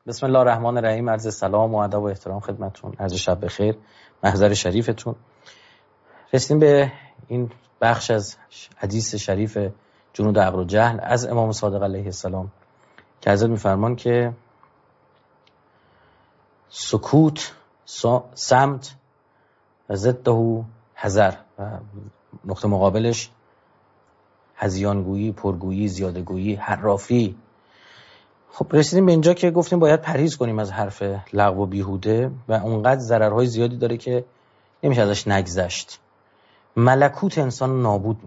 بسم الله الرحمن الرحیم. عرض سلام و ادب و احترام خدمتتون. عرض شب بخیر، محضر شریفتون. رسیدیم به این بخش از حدیث شریف جنود عقل و جهل از امام صادق علیه السلام که حضرت میفرمان که سکوت صمت و ضده حذر و نقطه مقابلش هذیانگویی، پرگویی، زیادگویی، حرافی. خب رسیدیم به اینجا که گفتیم باید پرهیز کنیم از حرف لغو و بیهوده و اونقدر ضررهای زیادی داره که نمیشه ازش نگذشت. ملکوت انسان نابود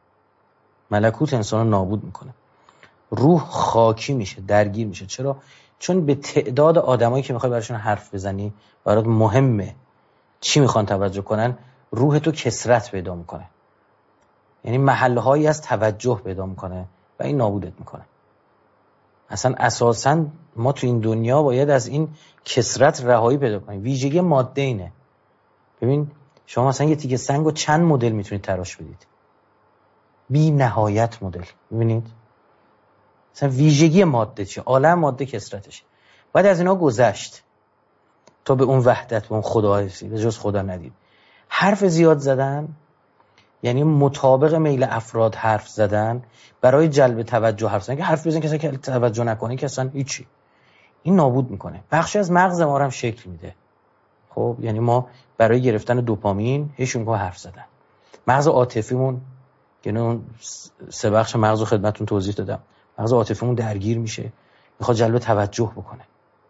میکنه. روح خاکی میشه، درگیر میشه. چرا؟ چون به تعداد آدمایی که میخوای براشون حرف بزنی، برات مهمه چی میخوان توجه کنن، روح تو کثرت پیدا میکنه. یعنی محلهایی از توجه پیدا میکنه و این نابودت میکنه. اصلا اساساً ما تو این دنیا باید از این کثرت رهایی پیدا کنیم. ویژگی ماده اینه. ببین شما مثلا یه تیکه سنگو چند مدل میتونید تراش بدید، بی نهایت مدل. ببینید مثلا ویژگی ماده چیه؟ عالم ماده کثرتش. بعد از اینا گذشت تا به اون وحدت، به اون خدا رسید. به جز خدا ندید. حرف زیاد زدن یعنی مطابق میل افراد حرف زدن، برای جلب توجه حرف زدن. که حرف بزنن کسی که توجه نکنه که اصلا هیچی، این نابود میکنه. بخشی از مغز ما رو هم شکل میده. خب یعنی ما برای گرفتن دوپامین هیچون که حرف زدن. مغز عاطفیمون، یعنی اون 3 بخش مغز رو خدمتتون توضیح دادم. مغز عاطفیمون درگیر میشه، میخواد جلب توجه بکنه.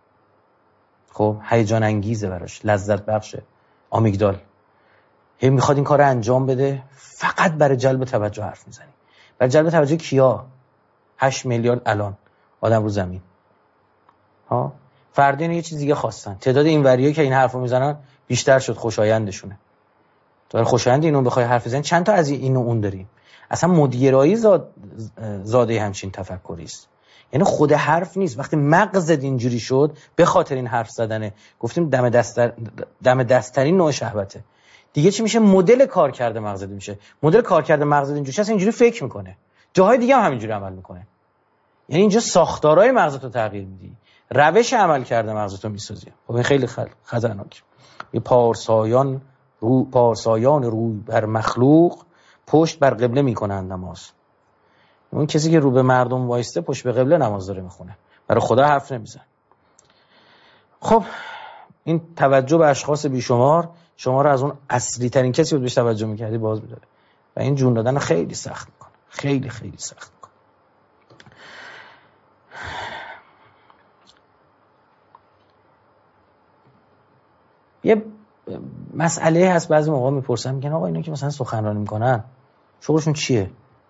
خب هیجان انگیزه براش، لذت بخشه. آمیگدال میخواد این کار رو انجام بده، فقط برای جلب توجه حرف میزنی. برای جلب توجه کیا؟ 8 میلیارد الان آدم رو زمین. ها فردین یه چیز دیگه خواستن. تعداد این وریایی که این حرفو میزنن بیشتر شد، خوشایندشونه. تو اگه خوشایند اینو بخوای حرف بزنی، چند تا از این و اون داریم. اصلا مدیرایی زاده همچین تفکری است. یعنی خود حرف نیست. وقتی مغزت اینجوری شد به خاطر این حرف زدنه، گفتیم دم دستترین نوع شهوته. دیگه چی میشه؟ مدل کار کرده مغزت میشه. مدل کار کرده مغزت اینجوری هست، اینجوری فکر میکنه. جاهای دیگه هم همینجوری عمل میکنه. یعنی اینجا ساختارهای مغزت رو تغییر میدی، روش عمل کرده مغزت رو میسازی. خب این خیلی خطرناکه. یه پارسایان روی بر مخلوق، پشت بر قبله میکنن نماز. اون کسی که رو به مردم وایسته پشت به قبله نماز داره میخونه، برای خدا حرف نمیزن. خب این توجه به اشخاص بیشمار شما رو از اون اصلی ترین کسی بود بهش توجه میکردی باز میداره و این جون دادن خیلی سخت میکنه. خیلی خیلی سخت میکنه. یه مسئله هست بعضی موقع میپرسن، میگن آقا اینا که مثلا سخنرانی میکنن شغلشون چیه؟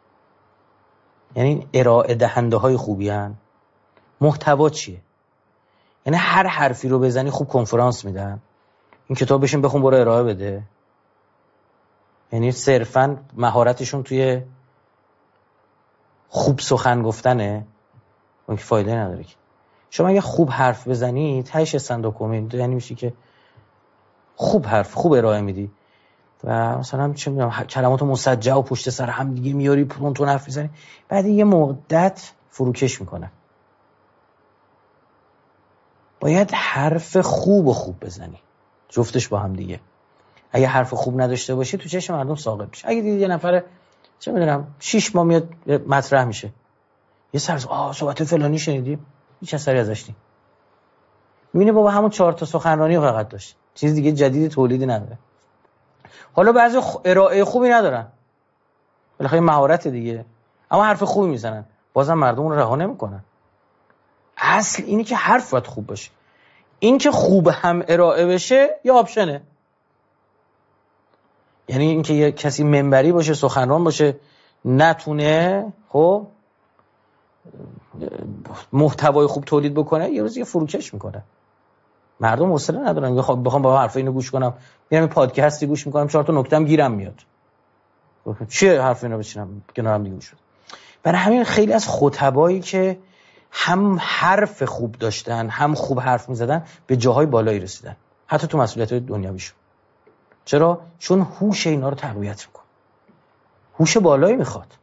یعنی ارائه دهنده های خوبی هن؟ محتوا چیه؟ یعنی هر حرفی رو بزنی خوب کنفرانس میدن؟ این کتاب بشین بخون برو ارائه بده؟ یعنی صرفاً مهارتشون توی خوب سخن گفتنه؟ اون که فایده نداره. که شما اگه خوب حرف بزنی تهش استندآپ یعنی میشه که خوب حرف خوب ارائه میدی و مثلا چه میدونم کلمات مسجع و پشت سر هم دیگه میاری پرونتون حرف میزنی، بعد یه مدت فروکش میکنه. باید حرف خوب بزنی، جفتش با هم دیگه. اگه حرف خوب نداشته باشی تو چشم مردم ساقط میشه. اگه دیدی یه نفر چه میدونم 6 ماه میاد مطرح میشه، یه سر صحبت فلانی شنیدی، هیچ اثری ازش نیست، میبینی بابا همون 4 تا سخنرانی فقط داشت، چیز دیگه جدید تولیدی نداره. حالا بعضی ارائه خوبی ندارن، بالاخره مهارت دیگه، اما حرف خوبی میزنن، بازم مردم رو رها نمیکنن. اصل اینی که حرف باید خوب باشه. این که خوب هم ارائه بشه یه آپشنه. یعنی اینکه یه کسی منبری باشه، سخنران باشه، نتونه خب محتوای خوب تولید بکنه، یه روز یه فروکش میکنه. مردم حوصله ندارن. بخوام با حرف اینو گوش کنم، میرم پادکستی گوش میکنم 4 تا نکته‌ام گیرم میاد. چیه حرف اینو بچینم کنارم دیگه شد. برای همین خیلی از خطبایی که هم حرف خوب داشتن هم خوب حرف میزدن به جاهای بالایی رسیدن، حتی تو مسئولیت‌های دنیویشون. چرا؟ چون هوش اینا رو تقویت میکنه. هوش بالایی میخواد.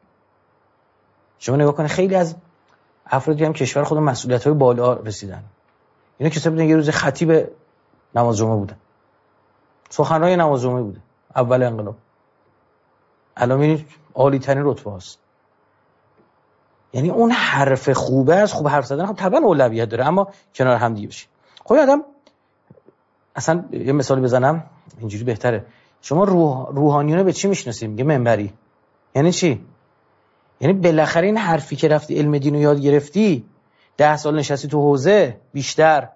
شما نگاه کنید خیلی از افرادی هم کشور خودم مسئولیت‌های بالا رسیدن، اینا کسایی بودن یه روز خطیب نماز جمعه بودن، سخنرانی نماز جمعه بوده اول انقلاب. الان میبینید عالی ترین رتبه است. یعنی اون حرف خوبه از خوب حرف زدن خب طبعا اولویت داره، اما کنار هم دیگه بشه. خب آدم اصلا یه مثال بزنم اینجوری بهتره. شما روحانیونه به چی میشناسید؟ میگه منبری. یعنی چی؟ یعنی بالاخره این حرفی که رفتی علم دین رو یاد گرفتی، 10 سال نشستی تو حوزه بیشتر،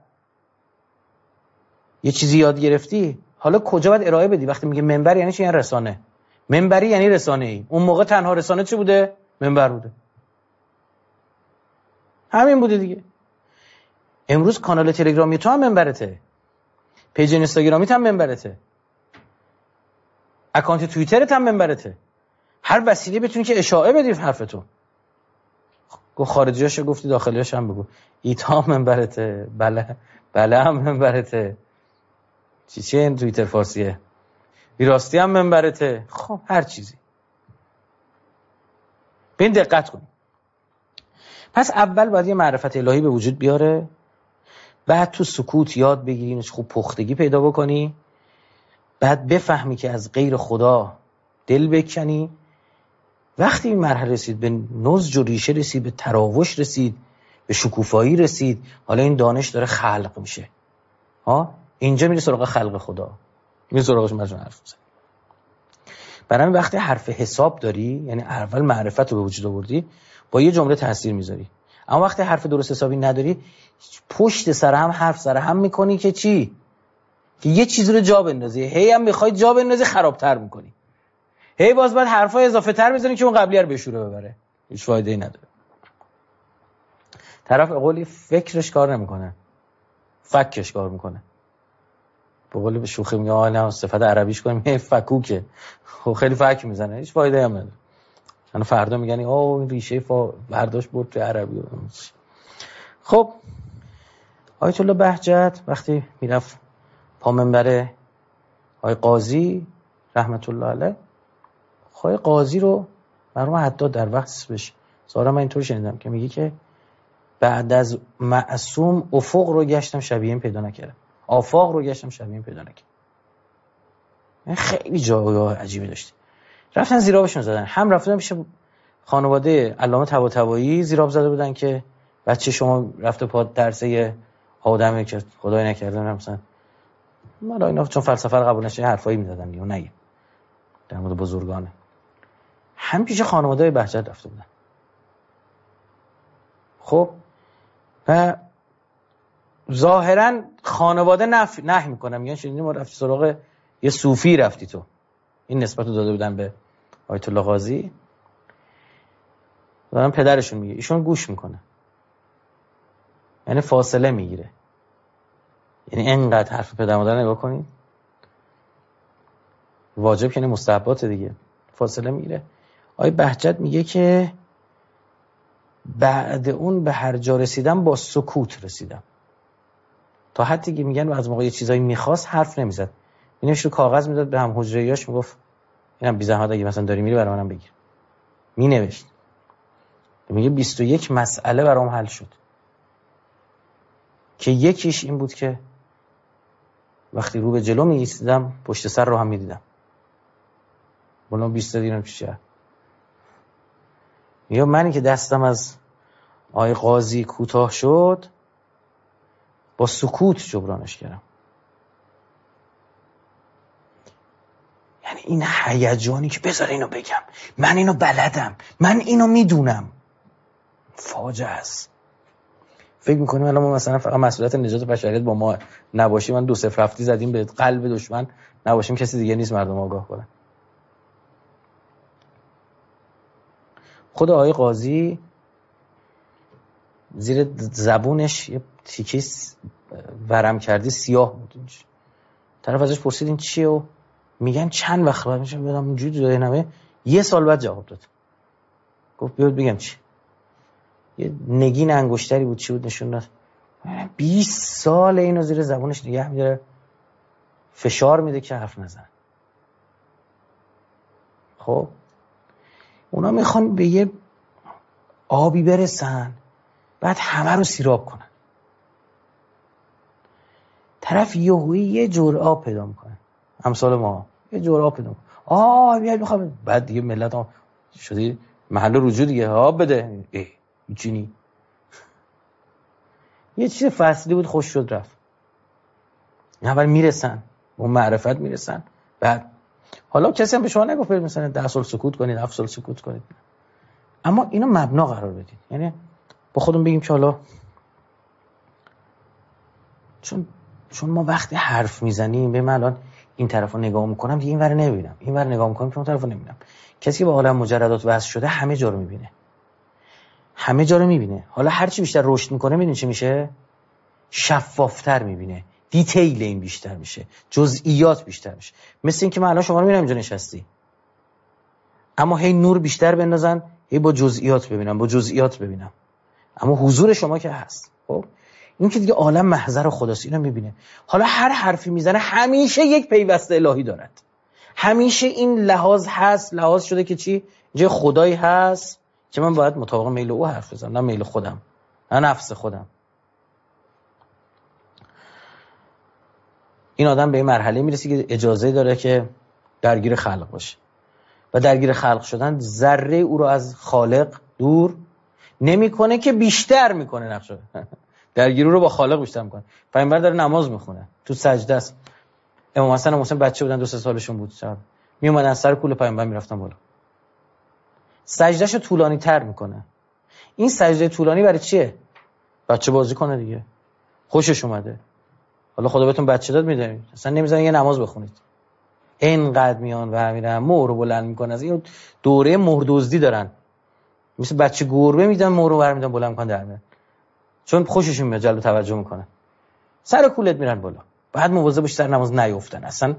یه چیزی یاد گرفتی، حالا کجا باید ارائه بدی؟ وقتی میگه منبر یعنی چی؟ یعنی رسانه. منبری یعنی رسانه ای. اون موقع تنها رسانه چی بوده؟ منبر بوده. همین بوده دیگه. امروز کانال تلگرامی تو هم منبرته، پیج اینستاگرامیت هم منبرته، اکانت توییترت هم منبرته. هر وسیله بتونی که اشاعه بدی حرفتو. گفت خارجیاشو گفتی داخلیاش هم بگو. ایتا هم منبرته، بله هم منبرته. چی این توییتر فارسیه؟ بیراستی هم منبرته. خب هر چیزی. به این دقت کن. پس اول باید یه معرفت الهی به وجود بیاره، بعد تو سکوت یاد بگیری، خوب پختگی پیدا بکنی، بعد بفهمی که از غیر خدا دل بکنی. وقتی این مرحله رسید، به نضج و ریشه رسید، به تراوش رسید، به شکوفایی رسید، حالا این دانش داره خلق میشه. اینجا میره سراغ خلق خدا، میره سراغش مجموعه حرف بزنی. برای وقتی حرف حساب داری، یعنی اول معرفت رو به وجود آوردی، با یه جمله تاثیر میذاری. اما وقتی حرف درست حسابی نداری، پشت سر هم حرف سر هم میکنی که چی؟ که یه چیزی رو جا بندازی، هی هم میخوای جا بندازی، خرابتر میکنی. هی باز بعد حرفای اضافه تر میزنی که اون قبلیه رو بشوره ببره. هیچ فایده‌ای نداره. طرف قولی فکرش کار نمیکنه، فکش کار میکنه. به قولی به شوخی میگه نه صفت عربیش کنیم فکوکه. خب خیلی فک میزنه، هیچ فایده‌ای هم نداره. انا فردا میگن این ریشه برداشت برد تو عربی. خب آیت الله بهجت وقتی میرفت پا منبر آقای قاضی رحمت الله علیه، آقای قاضی رو مرحوم حداد در وقت بشه ظاهرا من اینطور شنیدم که میگه که بعد از معصوم افق رو گشتم شبیه این پیدا نکردم، آفاق رو گشتم شبیه این پیدا نکردم. خیلی جایگاه عجیبی داشتی. رفتن زیرابشون زدن، هم رفتن پیش خانواده علامه طباطبایی زیراب زده بودن که بچه شما رفته پا درسه آدمی که خدای نکرده مثلا ما اینا چون فلسفه رو قبول نشه حرفایی میزدن دیگه نگیم در مورد بزرگانه. هم پیش خانواده بهجت رفته بودن. خب و ظاهرا خانواده نهی میکنن، میگن شنیدیم ما رفتی سراغ یه صوفی رفتی تو. این نسبت رو داده بودن به آیت الله قاضی. دارن پدرشون میگه، ایشون گوش میکنه، یعنی فاصله میگیره. یعنی انقدر حرف پدر مادر نگاه کنید، واجب که نه مستحبات دیگه، فاصله میگیره. آقای بهجت میگه که بعد اون به هر جا رسیدم با سکوت رسیدم، تا حتی که میگن از موقع یه چیزایی میخواست حرف نمیزد، مینوشت رو کاغذ میداد به هم حجریاش، میگفت اینم بی زحمت اگه مثلا داری میری برای منم بگیر، مینوشت. میگه 21 مسئله برام حل شد که یکیش این بود که وقتی رو به جلو می ایستادم پشت سر رو هم می دیدم. بلان 20 دیرم چیه؟ یا منی که دستم از آقای قاضی کوتاه شد با سکوت جبرانش کردم. یعنی این هیجانی که بذار اینو بگم، من اینو بلدم، من اینو میدونم، فاجعه است. فکر میکنیم الان ما مثلا فقط مسئولیت نجات بشریت با ما نباشیم، من 2-0 رفتی زدیم به قلب دشمن نباشیم، کسی دیگه نیست مردم آگاه کنن. خود آقای قاضی زیر زبونش یه تیکه ورم کردی سیاه بود. طرف ازش پرسید این چیه و میگن چند وقت بعد میشم بدم اونجوری جای نمه 1 سال بعد جواب داد. گفت بیاد بگم چی. یه نگین انگشتری بود چی بود نشون داد. 20 سال اینو زیر زبونش نگه میداره، فشار میده که حرف نزنه. خب اونا میخوان به یه آبی برسن بعد همه رو سیراب کنن. طرف یه جرعه پیدا میکنه، امثال ما یه جرعه پیدا میکنه، میاد میخوام، بعد دیگه ملت هم شدی محل رجوع دیگه، آب بده، چینی یه چیز فصلی بود خوش شد رفت. اول میرسن اون معرفت میرسن، بعد حالا کسی هم به شما نگفت مثلا 10 سال سکوت کنید 7 سال سکوت کنید، اما اینو مبنا قرار بدید. یعنی با خودمون بگیم که حالا چون ما وقتی حرف میزنیم، به من الان این طرفو نگاه میکنم دیگه این ور نمیبینم، این ور نگاه میکنم که اون طرفو نمیبینم. کسی که با عالم مجردات وصل شده همه جا رو میبینه، همه جا رو میبینه. حالا هر چی بیشتر رشد میکنه میدونی چی میشه؟ شفافتر میبینه، دیتیل این بیشتر میشه، جزئیات بیشتر میشه. مثل این که من الان شما رو میبینم اینجا نشستی، اما هی نور بیشتر بندازن، هی با جزئیات ببینم، اما حضور شما که هست. خب این که دیگه عالم محضر خداست، اینو میبینه. حالا هر حرفی میزنه همیشه یک پیوسته الهی دارد، همیشه این لحاظ هست، لحاظ شده که چی؟ اینجا خدایی هست که من باید مطابق میل او حرف بزنم، نه میل خودم، نه نفس خودم. این آدم به این مرحله میرسه که اجازه داره که درگیر خلق باشه، و درگیر خلق شدن ذره او رو از خالق دور نمیکنه که بیشتر میکنه نقشه درگیر او رو با خالق بیشتر میکنه. پیامبر داره نماز میخونه، تو سجده است. امام حسن و حسین بچه بودن، 2-3 سالشون بود، می اومدن سر کول پیامبر میرفتن بالا، سجدهشو طولانی تر میکنه. این سجده طولانی برای چیه؟ بچه بازی کنه دیگه، خوشش اومده. حالا خدا بهتون بچه داد میدونید، اصلا نمیذارن یه نماز بخونید، اینقدر میان و میرن مهر بلند میکنن. از این دوره مهر دزدی دارن، مثل بچه گربه میدن مهر رو برمیدن بلند میکنن در میان، چون خوششون میاد، جلب توجه میکنه. سر کولت میرن بالا، بعد مواظب باش سر نماز نیافتن. اصلا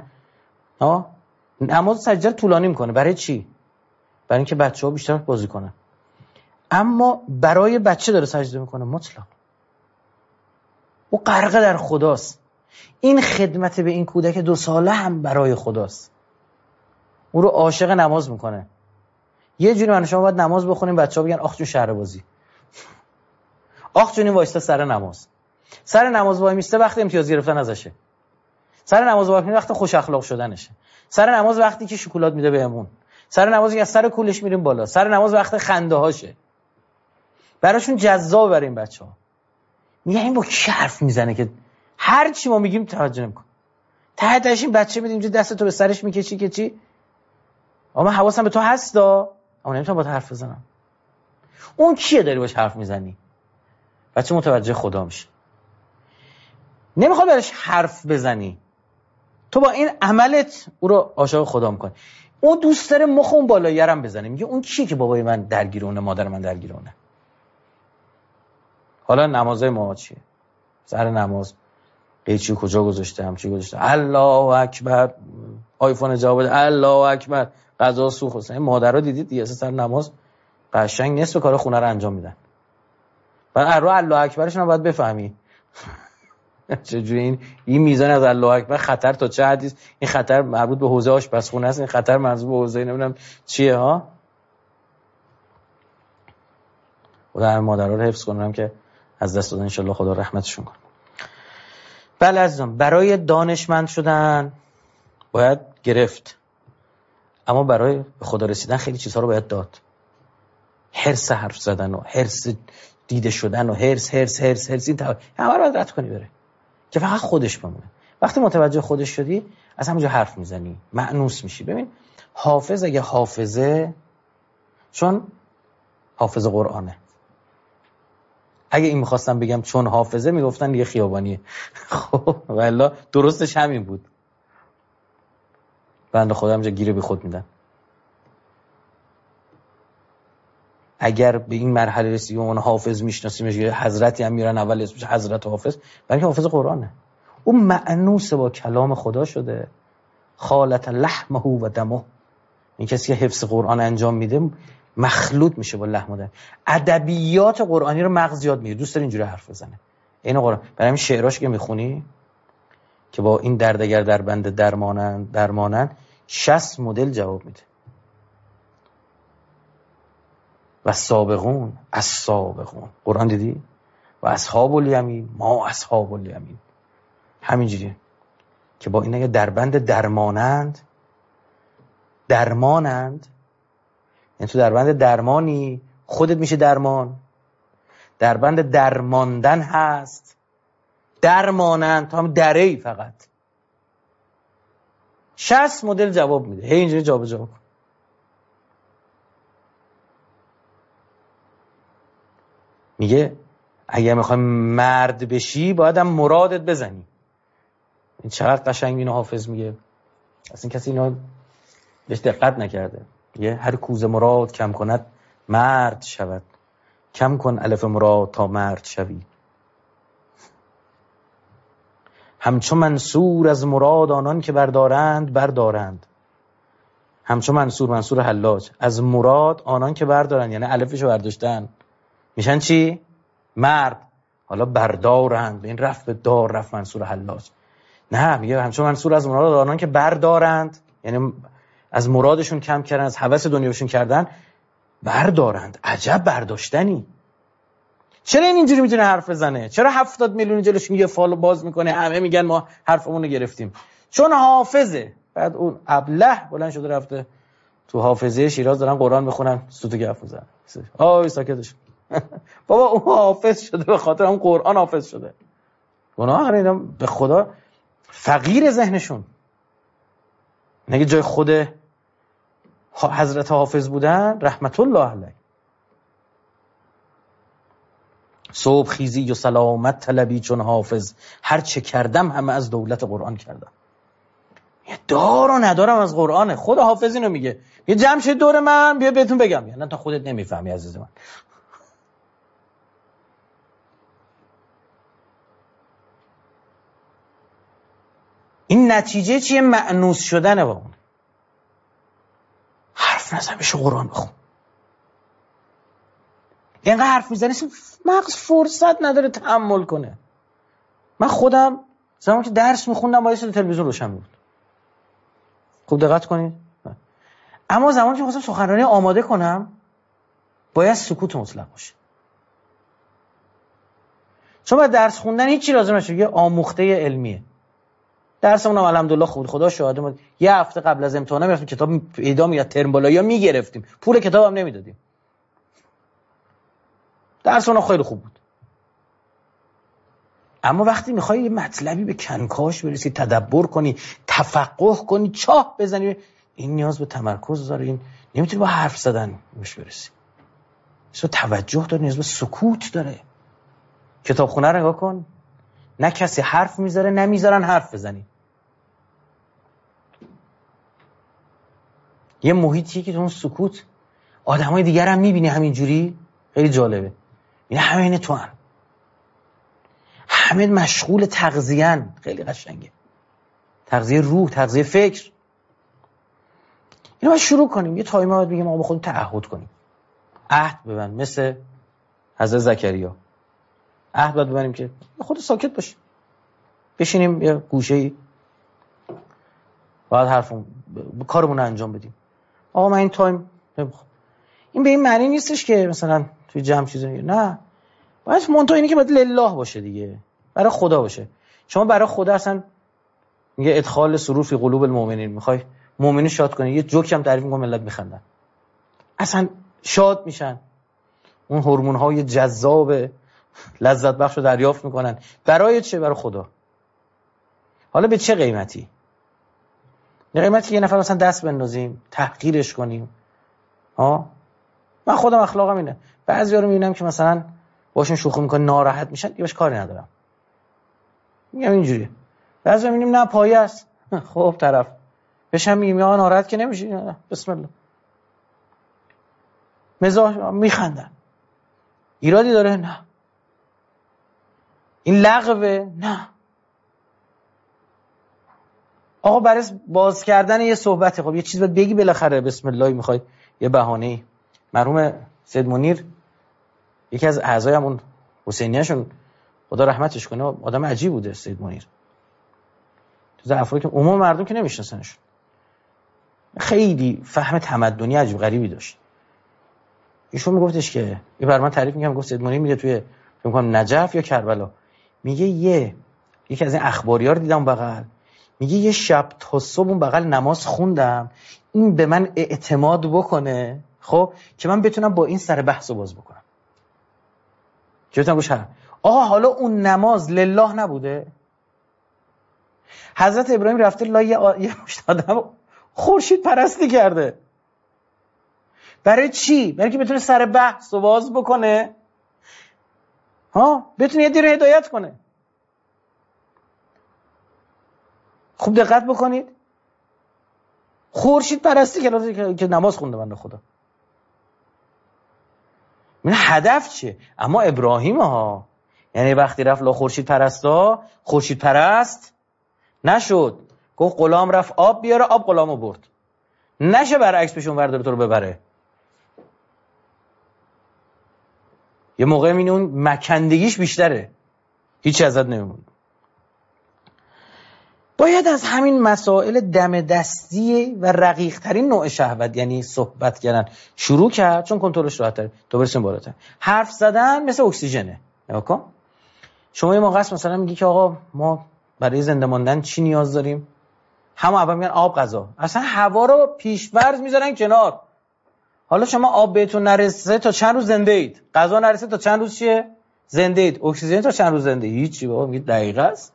نماز سجده طولانی میکنه. برای چی؟ برای اینکه بچه‌ها بیشتر بازی کنن. اما برای بچه داره سجده میکنه مطلق، او غرق در خداست. این خدمت به این کودک 2 ساله هم برای خداست، او رو عاشق نماز میکنه. یه جوری من شما باید نماز بخونیم بچه‌ها بگن آخ جون شهر بازی، آخ جون این وایسته سر نماز وای میسته وقت امتیاز گرفتن ازشه، سر نماز وای میسته وقت خوش اخلاق شدنشه، سر نماز وقتی که شکلات میده بهمون، سر نمازی که از سر کولش میریم بالا، سر نماز وقت خنده هاشه. براشون جذاب برای این بچه‌ها. میگه این با کی حرف میزنه که هر چی ما میگیم توجه نمیکنه. تهش این بچه میاد اینجا دستتو به سرش میکشی که چی؟ اما حواسم به تو هستا، اما نمیتونم با تو حرف بزنم. اون کیه داری باش حرف میزنی؟ بچه متوجه خدا میشه، نمیخواد برش حرف بزنی، تو با این عملت او رو عاشق خدا میکنی. اون دوست داره مخ اون بالایرم بزنه، میگه اون کیه که بابای من درگیرونه، مادر من درگیرونه. حالا نمازای ما چیه؟ سر نماز قیچی کجا گذاشته، همچی گذاشته، الله اکبر، آیفون جواب بده الله اکبر، غذا سوخت. این مادرها دیدید دیگه سر نماز قشنگ نصف کار خونه رو انجام میدن. بعد رو الله اکبرشون هم باید بفهمی چجوری این میزان از الله اکبر خطر تا چه حدی. این خطر مربوط به حوزه آشپزخونه است، این خطر مربوط به حوزه نمیدونم چیه ها. خدا مادرها رو حفظ کنم که از دست دادن، ان شاء الله خدا رحمتشون کنه. بله عزیزان، برای دانشمند شدن باید گرفت، اما برای به خدا رسیدن خیلی چیزها رو باید داد. حرص حرف زدن و حرص دیده شدن و حرص این همه رو باید رد کنی بره که فقط خودش بمونه. وقتی متوجه خودش شدی از همونجا حرف میزنی، مأنوس میشی. ببین حافظ اگه حافظه، چون حافظ قرآنه، اگه این میخواستم بگم چون حافظه میگفتن دیگه خیابانیه. خب والله درستش همین بود. بنده خدا همجا گیره به خود میدن. اگر به این مرحله رسیدی اون حافظ میشناسیمش، حضرتی هم میرن اول اسمش حضرت حافظ، برای حافظ قرآنه. اون مأنوس با کلام خدا شده، خالت لحمه و دمه. این کسی که حفظ قرآن انجام میده مخلوط میشه با لحم و دم. ادبیات قرآنی رو مغز یاد میگیره، دوست داره اینجوری حرف بزنه. این قرآن برای همین شعراش که میخونی که با این دردگر در بند درمانن 60 مدل جواب میده. و سابقون قرآن دیدی؟ و اصحاب الیمین، ما اصحاب الیمین. همینجوری که با این اگه دربند درمانند، یعنی تو دربند درمانی خودت میشه درمان، دربند درماندن هست، درمانند تا هم درهی فقط 60 مدل جواب میده، هی اینجوری جابجا کن. میگه اگه میخوای مرد بشی باید هم مرادت بزنی. این چقدر قشنگ اینو حافظ میگه، اصلا کسی اینو بهش دقت نکرده. یه هر کوزه مراد کم کند مرد شود، کم کن الف مراد تا مرد شوی. همچون منصور از مراد آنان که بردارند. همچون منصور حلاج از مراد آنان که بردارند، یعنی الفشو برداشتن میشن چی؟ مرد. حالا بردارند، این رفت به دار رفت منصور حلاج. نه، میگه همچون منصور از مراد آنان که بردارند، یعنی از مرادشون کم کردن، از هوس دنیاشون کردن، بردارند. عجب برداشتنی. چرا این اینجوری میتونه حرف بزنه؟ چرا 70 میلیون جلوش یه فالو باز میکنه، همه میگن ما حرفمون رو گرفتیم؟ چون حافظه. بعد اون ابله بلند شده رفته تو حافظه شیراز دارن قرآن بخونن، سوتو گرف میزنن. آی ساکتش. بابا اون حافظ شده، به خاطر اون قرآن حافظ شده. گناه اینا به خدا فقیر ذهنشون. نگه جای خود حضرت حافظ بودن رحمت الله علیه. صبح خیزی و سلامت طلبی چون حافظ، هر چه کردم همه از دولت قرآن کردم. یه دار و ندارم از قرآنه. خود حافظ اینو میگه، یه جمع شد دور من، بیا بهتون بگم. یعنی تا خودت نمیفهمی عزیز من. این نتیجه چیه؟ مأنوس شدنه با اون. حرف نزن، بشه قرآن بخون. اینقدر حرف میزنی مغز فرصت نداره تحمل کنه. من خودم زمانی که درس میخوندم باید تلویزیون روشن بود. خوب دقت کنید. اما زمانی که خواستم سخنرانی آماده کنم باید سکوت مطلق باشه. چون باید درس خوندن هیچی لازم نشه، یه آموخته علمیه. درسمون هم الحمدلله خوب، خدا شاهد ما یه هفته قبل از امتحان میرفتیم کتاب پیدا میاد، ترم بالایی میگرفتیم، پول کتاب هم نمیدادیم. درسمون خیلی خوب بود. اما وقتی میخوای یه مطلبی به کنکاش برسی، تدبر کنی، تفقه کنی، چاه بزنی، این نیاز به تمرکز داره. این نمیتونی با حرف زدن بهش برسی. نیاز به توجه داره، نیاز به سکوت داره. کتابخونه رو نگاه کن، نه کسی حرف میذاره نه میذارن حرف بزنی. یه محیطیه که تو اون سکوت آدمای دیگر هم میبینی همینجوری. خیلی جالبه. این همه تو هم همه مشغول تغذیه‌ان. خیلی قشنگه. تغذیه روح، تغذیه فکر. اینو باید شروع کنیم. یه تایمه باید بگیم ما با خودمون تعهد کنیم. عهد ببند، مثل حضرت زکریا. عهد باید ببندیم که خود ساکت باشیم. بشینیم یه گوشه‌ای باید کارمون رو انجام بدیم. آقا من این تایم نمیخوام. این به این معنی نیستش که مثلا توی جمع چیزی نه. باید منتها اینه که باید لله باشه دیگه. برای خدا باشه. شما برای خدا اصلا میگه ادخال سرور فی قلوب المؤمنین، میخوای مؤمنین شاد کنی، یه جوک هم تعریف می‌کنه ملت میخندن. اصلا شاد میشن. اون هورمون‌های جذاب لذت بخش رو دریافت میکنن. برای چه؟ برای خدا. حالا به چه قیمتی؟ به قیمتی یه نفر مثلا دست بندازیم، تحقیرش کنیم. من خودم اخلاقم اینه. بعضیا رو میبینم که مثلا باشون شوخی میکنن ناراحت میشن، دیگه باش کاری ندارم. میگم اینجوریه. بعضیا میبینیم نه پایه است. خب طرف بشم میگم یا ناراحت که نمیشی، بسم الله. مزاح میخندن. ایرادی داره؟ نه. این لغوه؟ نه. آقا برای باز کردن یه صحبته، خب یه چیز باید بگی بالاخره. بسم الله میخوای یه بهانه‌ای. مرحوم سید منیر یکی از اعضای همون حسینیه‌شون، خدا رحمتش کنه، آدم عجیب بوده سید منیر. تو افرادی که عموم مردم که نمیشناسنش. خیلی فهم تمدنی عجیب غریبی داشت. ایشون میگفتش که بر من تعریف میگم، گفت سید منیر میگه توی فکر کنم نجف یا کربلا، میگه یه یکی از این اخباری‌ها رو دیدم بغل، میگه یه شب تا صبح اون بغل نماز خوندم، این به من اعتماد بکنه خب که من بتونم با این سر بحث رو باز بکنم. چطور گوش آقا حالا اون نماز لله نبوده؟ حضرت ابراهیم رفته یه مشت آدم خورشید پرستی کرده. برای چی؟ برای که بتونه سر بحث رو باز بکنه، بتونه یه دیر هدایت کنه. خوب دقت بکنید، خورشید پرستی کرده که نماز خونده بنده خدا. من هدف چیه؟ اما ابراهیم یعنی وقتی رفت لا خورشید پرستا، خورشید پرست نشد، گفت غلام رفت آب بیاره، آب غلامو برد. نشه برعکس بشه اون ورداره تو رو ببره. یه موقع میبینی اون مکندگیش بیشتره، هیچی ازت نمیمونه. باید از همین مسائل دم دستی و رقیق ترین نوع شهوت، یعنی صحبت کردن شروع کرد، چون کنترلش راحت تره تو برسیم بالاتر. حرف زدن مثل اکسیژنه. نگاه کن، شما یه موقع مثلا میگی که آقا ما برای زنده ماندن چی نیاز داریم؟ همه اول میگن آب، غذا. اصلا هوا رو پیش‌فرض میذارن کنار. حالا شما آب بهتون نرسه تا چند روز زنده اید، غذا نرسه تا چند روز چیه؟ زنده اید. اکسیژن تا چند روز زنده اید؟ هیچی بابا، میگه دقیقه است.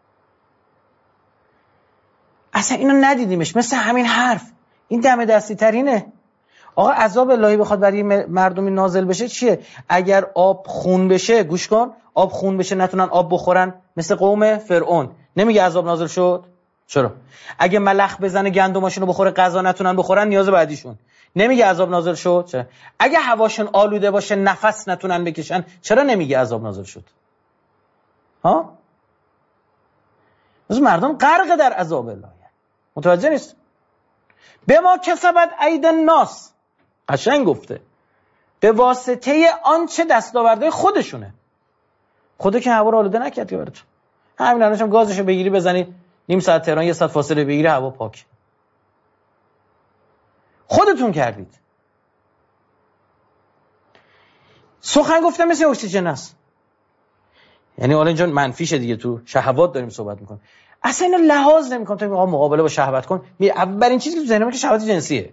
اصلا اینو ندیدیمش. مثل همین حرف، این دم دستی ترینه. آقا عذاب الهی بخواد برای مردمی نازل بشه چیه؟ اگر آب خون بشه، گوش کن، آب خون بشه نتونن آب بخورن، مثل قوم فرعون، نمیگه عذاب نازل شد؟ چرا؟ اگه ملخ بزنه گندماشونو بخوره غذا نتونن بخورن، نیاز بعدیشون، نمیگه عذاب نازل شد؟ چرا؟ اگه هواشون آلوده باشه نفس نتونن بکشن، چرا نمیگه عذاب نازل شد؟ از مردم غرق در عذاب الهی، متوجه نیست. به ما کسبت اید الناس، قشنگ گفته، به واسطه آنچه دستاورده خودشونه. خدا که هوا رو آلوده نکرد که براتون. همین الانش هم گازشو بگیری بزنی نیم ساعت تهران، یه ساعت فاصله بگیری هوا پاک. خودتون کردید. سخن گفته مثل اکسیژن است. یعنی حالا اینجا منفیشه دیگه، تو شهوات داریم صحبت میکنیم. اصلا اینو لحاظ نمیکنم تو آقا مقابله با شهوت کن. اولین چیزی که تو ذهنم که شهوت جنسیه.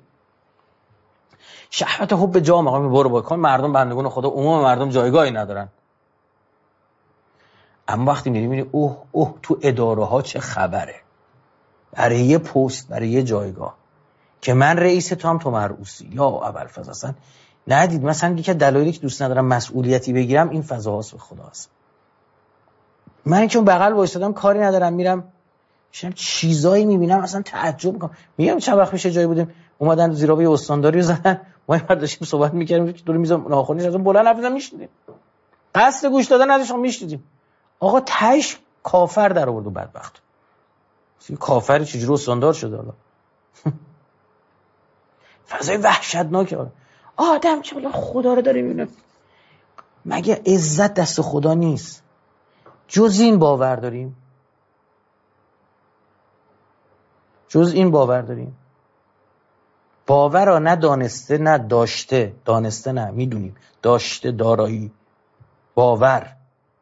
شهوت حب جام، آقا برو بکن. مردم بندگان خدا، عموم مردم جایگاهی ندارن. اما وقتی میبینی اوه تو اداره ها چه خبره، برای یه پست، برای یه جایگاه که من رئیس تو هم تو مرئوسی، یا ابوالفضل، اصلا ندید مثلا یکی از دلایلی که دوست ندارم مسئولیتی بگیرم این فضاهاست به خدا است. من که اون بغل وایسادم کاری ندارم، میرم میشم چیزایی میبینم اصلا تعجب میکنم. میگم چند وقت میشه جایی بودیم اومدن زیرابه استانداری رو زدن، ما اینور داشتیم صحبت میکردیم که دور میز ناخنیش از اون بلند حرف میشنیدیم، قصد گوش دادن نداشتم میشنیدیم. آقا تهش کافر در آورد و بدبخت. کافری چجوری استاندار شده حالا؟ فضای وحشتناکه. آدم که بالا خدا رو داره میبینه، مگه عزت دست خدا نیست؟ جز این باور داریم؟ جز این باور داریم؟ باور را نه دانسته نه داشته، دانسته نه میدونیم، داشته دارایی، باور.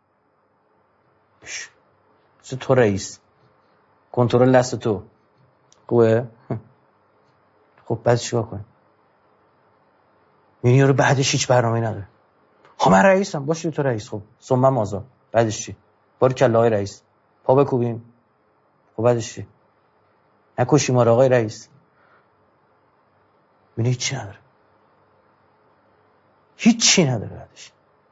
چه تو رئیس، کنترل دست تو خوبه؟ خب بعد چیکار کنیم؟ میبینی رو بعدش هیچ برنامه‌ای نداره. خب من رئیسم، باشه تو رئیس، خب صمم آزاد، بعدش چی؟ باریکلا آقای رئیس، پا بکوبیم، خب بعدش چی؟ نکشیم ما رو آقای رئیس. میبینی هیچی نداره، هیچی نداره بعدش.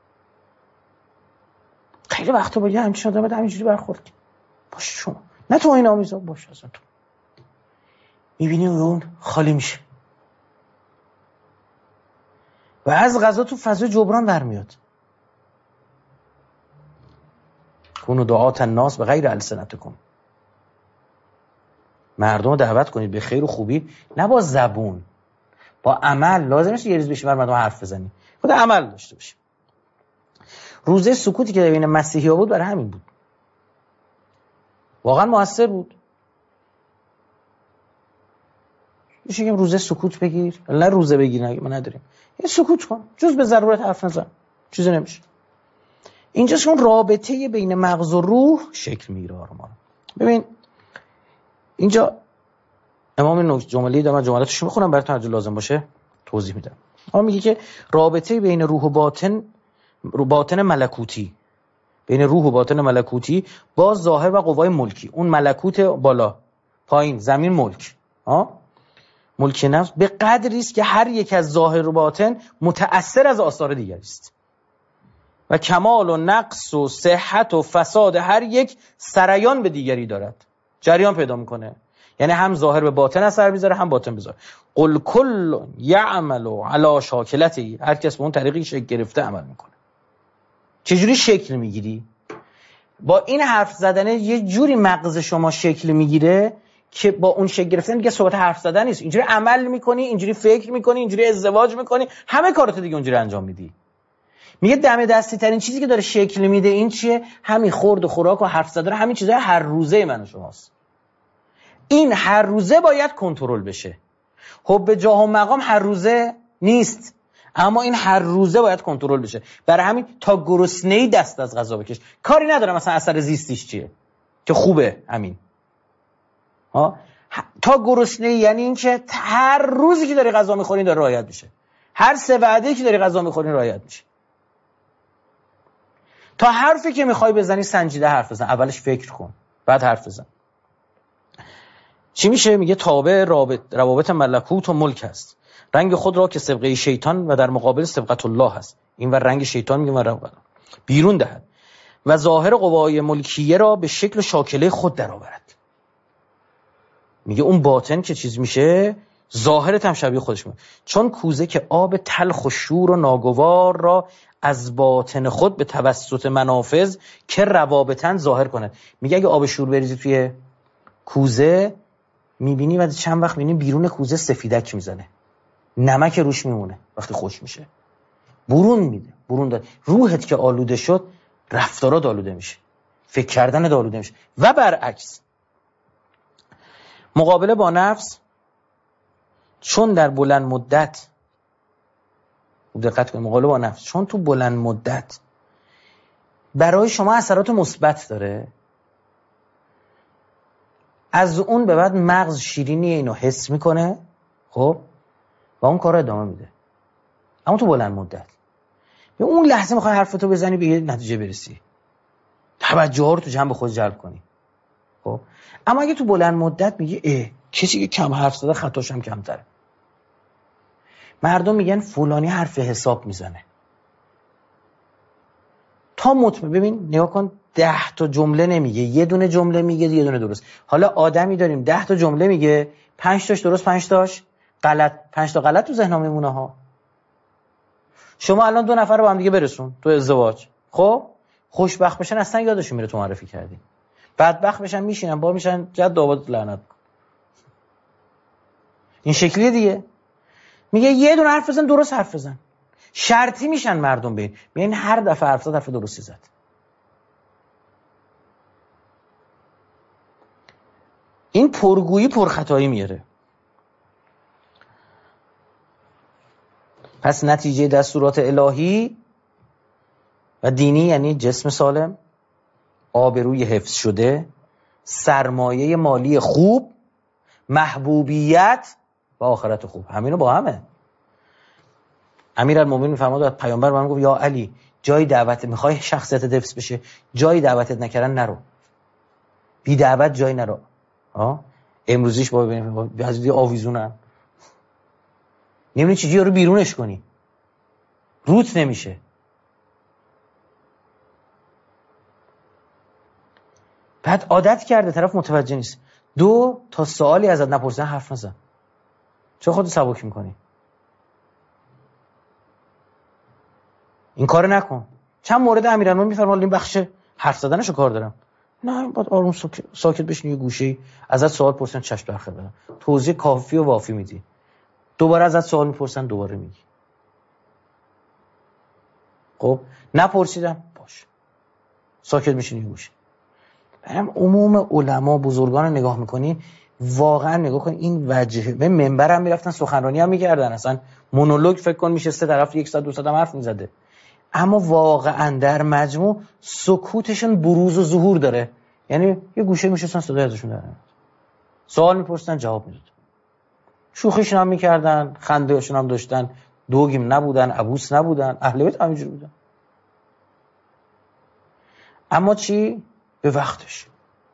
خیلی وقتا با یه همچین آدم همینجوری برخورد کنی، باشه شما نه تو این آمیزا، باشه اصلا تو میبینی اون خالی میشه و از غذا تو فضای جبران برمیاد. کنو دعات الناس به غیر السنتکم، مردم رو دعوت کنید به خیر و خوبی، نه با زبون، با عمل. لازم نیست یه روز بشی بر مردم حرف بزنی، خود عمل داشته باشی. روزه سکوتی که بین مسیحی‌ها بود برای همین بود، واقعا موثر بود. میشه که روزه سکوت بگیر، نه روزه بگیر، نه ما نداریم، یه سکوت کن، جز به ضرورت حرف نزن، چیزی نمیشه. اینجاست اون رابطه بین مغز و روح شکل میگیره. آرمان ببین اینجا امام جمله‌ای دارم، جملاتش میخونم براتون اگه لازم باشه توضیح میدم. اما میگه که رابطه بین روح و باطن ملکوتی، بین روح و باطن ملکوتی با ظاهر و قوای ملکی. اون ملکوت بالا، پایین، زمین، ملک، ملک نفس به قدری است که هر یک از ظاهر و باطن متأثر از آثار دیگری است و کمال و نقص و صحت و فساد هر یک سریان به دیگری دارد، جریان پیدا میکنه. یعنی هم ظاهر به باطن اثر میذاره، هم باطن بذاره. قل کل یعمل علی شاکلته، هر کس به اون طریقی شکل گرفته عمل میکنه. چجوری شکل میگیری؟ با این حرف زدن یه جوری مغز شما شکل میگیره که با اون شکل گرفتن دیگه صحبت حرف زدن نیست. اینجوری عمل میکنی، اینجوری فکر میکنی، اینجوری ازدواج میکنی، همه کارات دیگه اونجوری انجام میدی. میگه دم دستی ترین چیزی که داره شکل میده این چیه؟ همین خورد و خوراک و حرف زدن، همین چیزای هر روزه من و شماست. این هر روزه باید کنترل بشه. حب جاه و مقام هر روزه نیست، اما این هر روزه باید کنترل بشه. برای همین تا گرسنه‌ای دست از غذا بکش. کاری نداره مثلا اثر زیستیش چیه که خوبه همین. تا گرسنه‌ای یعنی این که هر روزی که داری غذا می‌خوری داره رعایت میشه. هر 3 وعده‌ای که داری غذا می‌خوری رعایت میشه. تا حرفی که می‌خوای بزنی سنجیده حرف بزن. اولش فکر کن، بعد حرف بزن. چی میشه؟ میگه تابع روابط ملکوت و ملک است. رنگ خود را که سبقه شیطان و در مقابل سبقت الله است. این و رنگ شیطان میگه و بیرون دهد و ظاهر قوای ملکیه را به شکل شاکله خود درآورد. میگه اون باطن که چیز میشه، ظاهرت هم شبیه خودش میشه. چون کوزه که آب تلخ و شور و ناگوار را از باطن خود به توسط منافذ که روابطن ظاهر کند. میگه اگه آب شور بریزی توی کوزه میبینی و چند وقت میبینی بیرون کوزه سفیدک میزنه، نمک روش میمونه. وقتی خوش میشه برون میده، برون داد. روحت که آلوده شد رفتارات آلوده میشه، فکر کردن آلوده میشه. و برعکس مقابله با نفس چون در بلند مدت، دقت کنید، مقابله با نفس چون تو بلند مدت برای شما اثرات مثبت داره، از اون به بعد مغز شیرینی اینو حس میکنه، خب، و اون کار رو ادامه میده. اما تو بلند مدت به اون لحظه میخوای حرفتو بزنی به یه نتیجه برسی، توجه ها رو تو جنب خود جلب کنی، خب. اما اگه تو بلند مدت میگی کسی که کم حرف زده خطاش هم کمتره. مردم میگن فلانی حرف حساب میزنه. تا ببین نگاه کن، 10 تا جمله نمیگه، یه دونه جمله میگه، یه دونه درست. حالا آدمی داریم 10 تا جمله میگه، 5 تاش درست، 5 تاش غلط، 5 تا غلط تو ذهنم میمونه ها. شما الان 2 نفر رو با هم دیگه برسون تو ازدواج، خب خوشبخت بشن اصلا یادشون میره تو معرفی کردی. بدبخت بشن میشینن با میشن جد آباد لعنت. این شکلیه دیگه. میگه یه دونه حرف بزن، درست حرف بزن. شرطی میشن مردم به این هر دفعه حرف زد حرف درستی زد. این پرگویی پرخطایی میاره. پس نتیجه دستورات الهی و دینی یعنی جسم سالم، آبروی حفظ شده، سرمایه مالی خوب، محبوبیت و آخرت خوب. همینو با همه. امیرالمومنین فرمود، پیامبر من گفت یا علی جای دعوت میخوای شخصیت حفظ بشه، جای دعوتت نکردن نرو، بی دعوت جای نرو. امروزیش با ببینیم بعضی آویزونن، نمیدونی چجوری رو بیرونش کنی، روت نمیشه. بعد عادت کرده، طرف متوجه نیست. 2 تا سوالی ازت نپرسن حرف نزن. چرا خودت سبک میکنی؟ این کار نکن. چند مورد امیرالمومنین میفرماد این بخش حرف زدنشو کار دارم. نه، باید آروم ساکت بشینی، یه گوشه‌ای ازت سوال پرسن، چشم برخه بدن، توضیح کافی و وافی میدی. دوباره ازت سوال میپرسن، دوباره میگی. خب نپرسیدم، باش، ساکت میشینی، گوشه. برام عموم علما بزرگان رو نگاه میکنی، واقعا نگاه کن این وجهه. به منبر هم میرفتن سخنرانی هم میکردن، اصلا مونولوگ فکر کن میشه 3 طرف 100 200 هم حرف میزده. اما واقعا در مجموع سکوتشون بروز و ظهور داره. یعنی یه گوشه میشستن صدای ازشون در نمیاد، سوال میپرسن جواب میداد، شوخیشون هم میکردن، خندهشون هم داشتن، دوگیم نبودن، عبوس نبودن، اهل بیت همینجوری بودن. اما چی؟ به وقتش.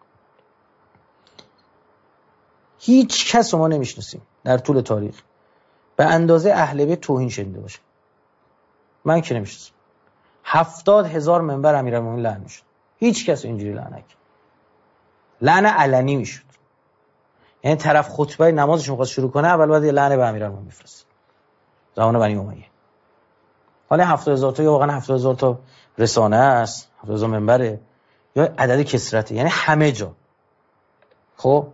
هیچ کس رو ما نمیشناسیم در طول تاریخ به اندازه اهل بیت توهین شنیده باشه. من که نمیشناسم. 70,000 منبر امیرالمومنین لعن میشد، هیچ کس اینجوری لعن نکرد. لعن علنی میشد، یعنی طرف خطبه نمازش میخواست شروع کنه اول باید یه لعن به امیرالمومنین میفرست. زمان بنی امیه. حالا 70,000 تا یا واقعا 70,000 تا رسانه است، 70,000 منبره، یا عدد کثرته، یعنی همه جا. خب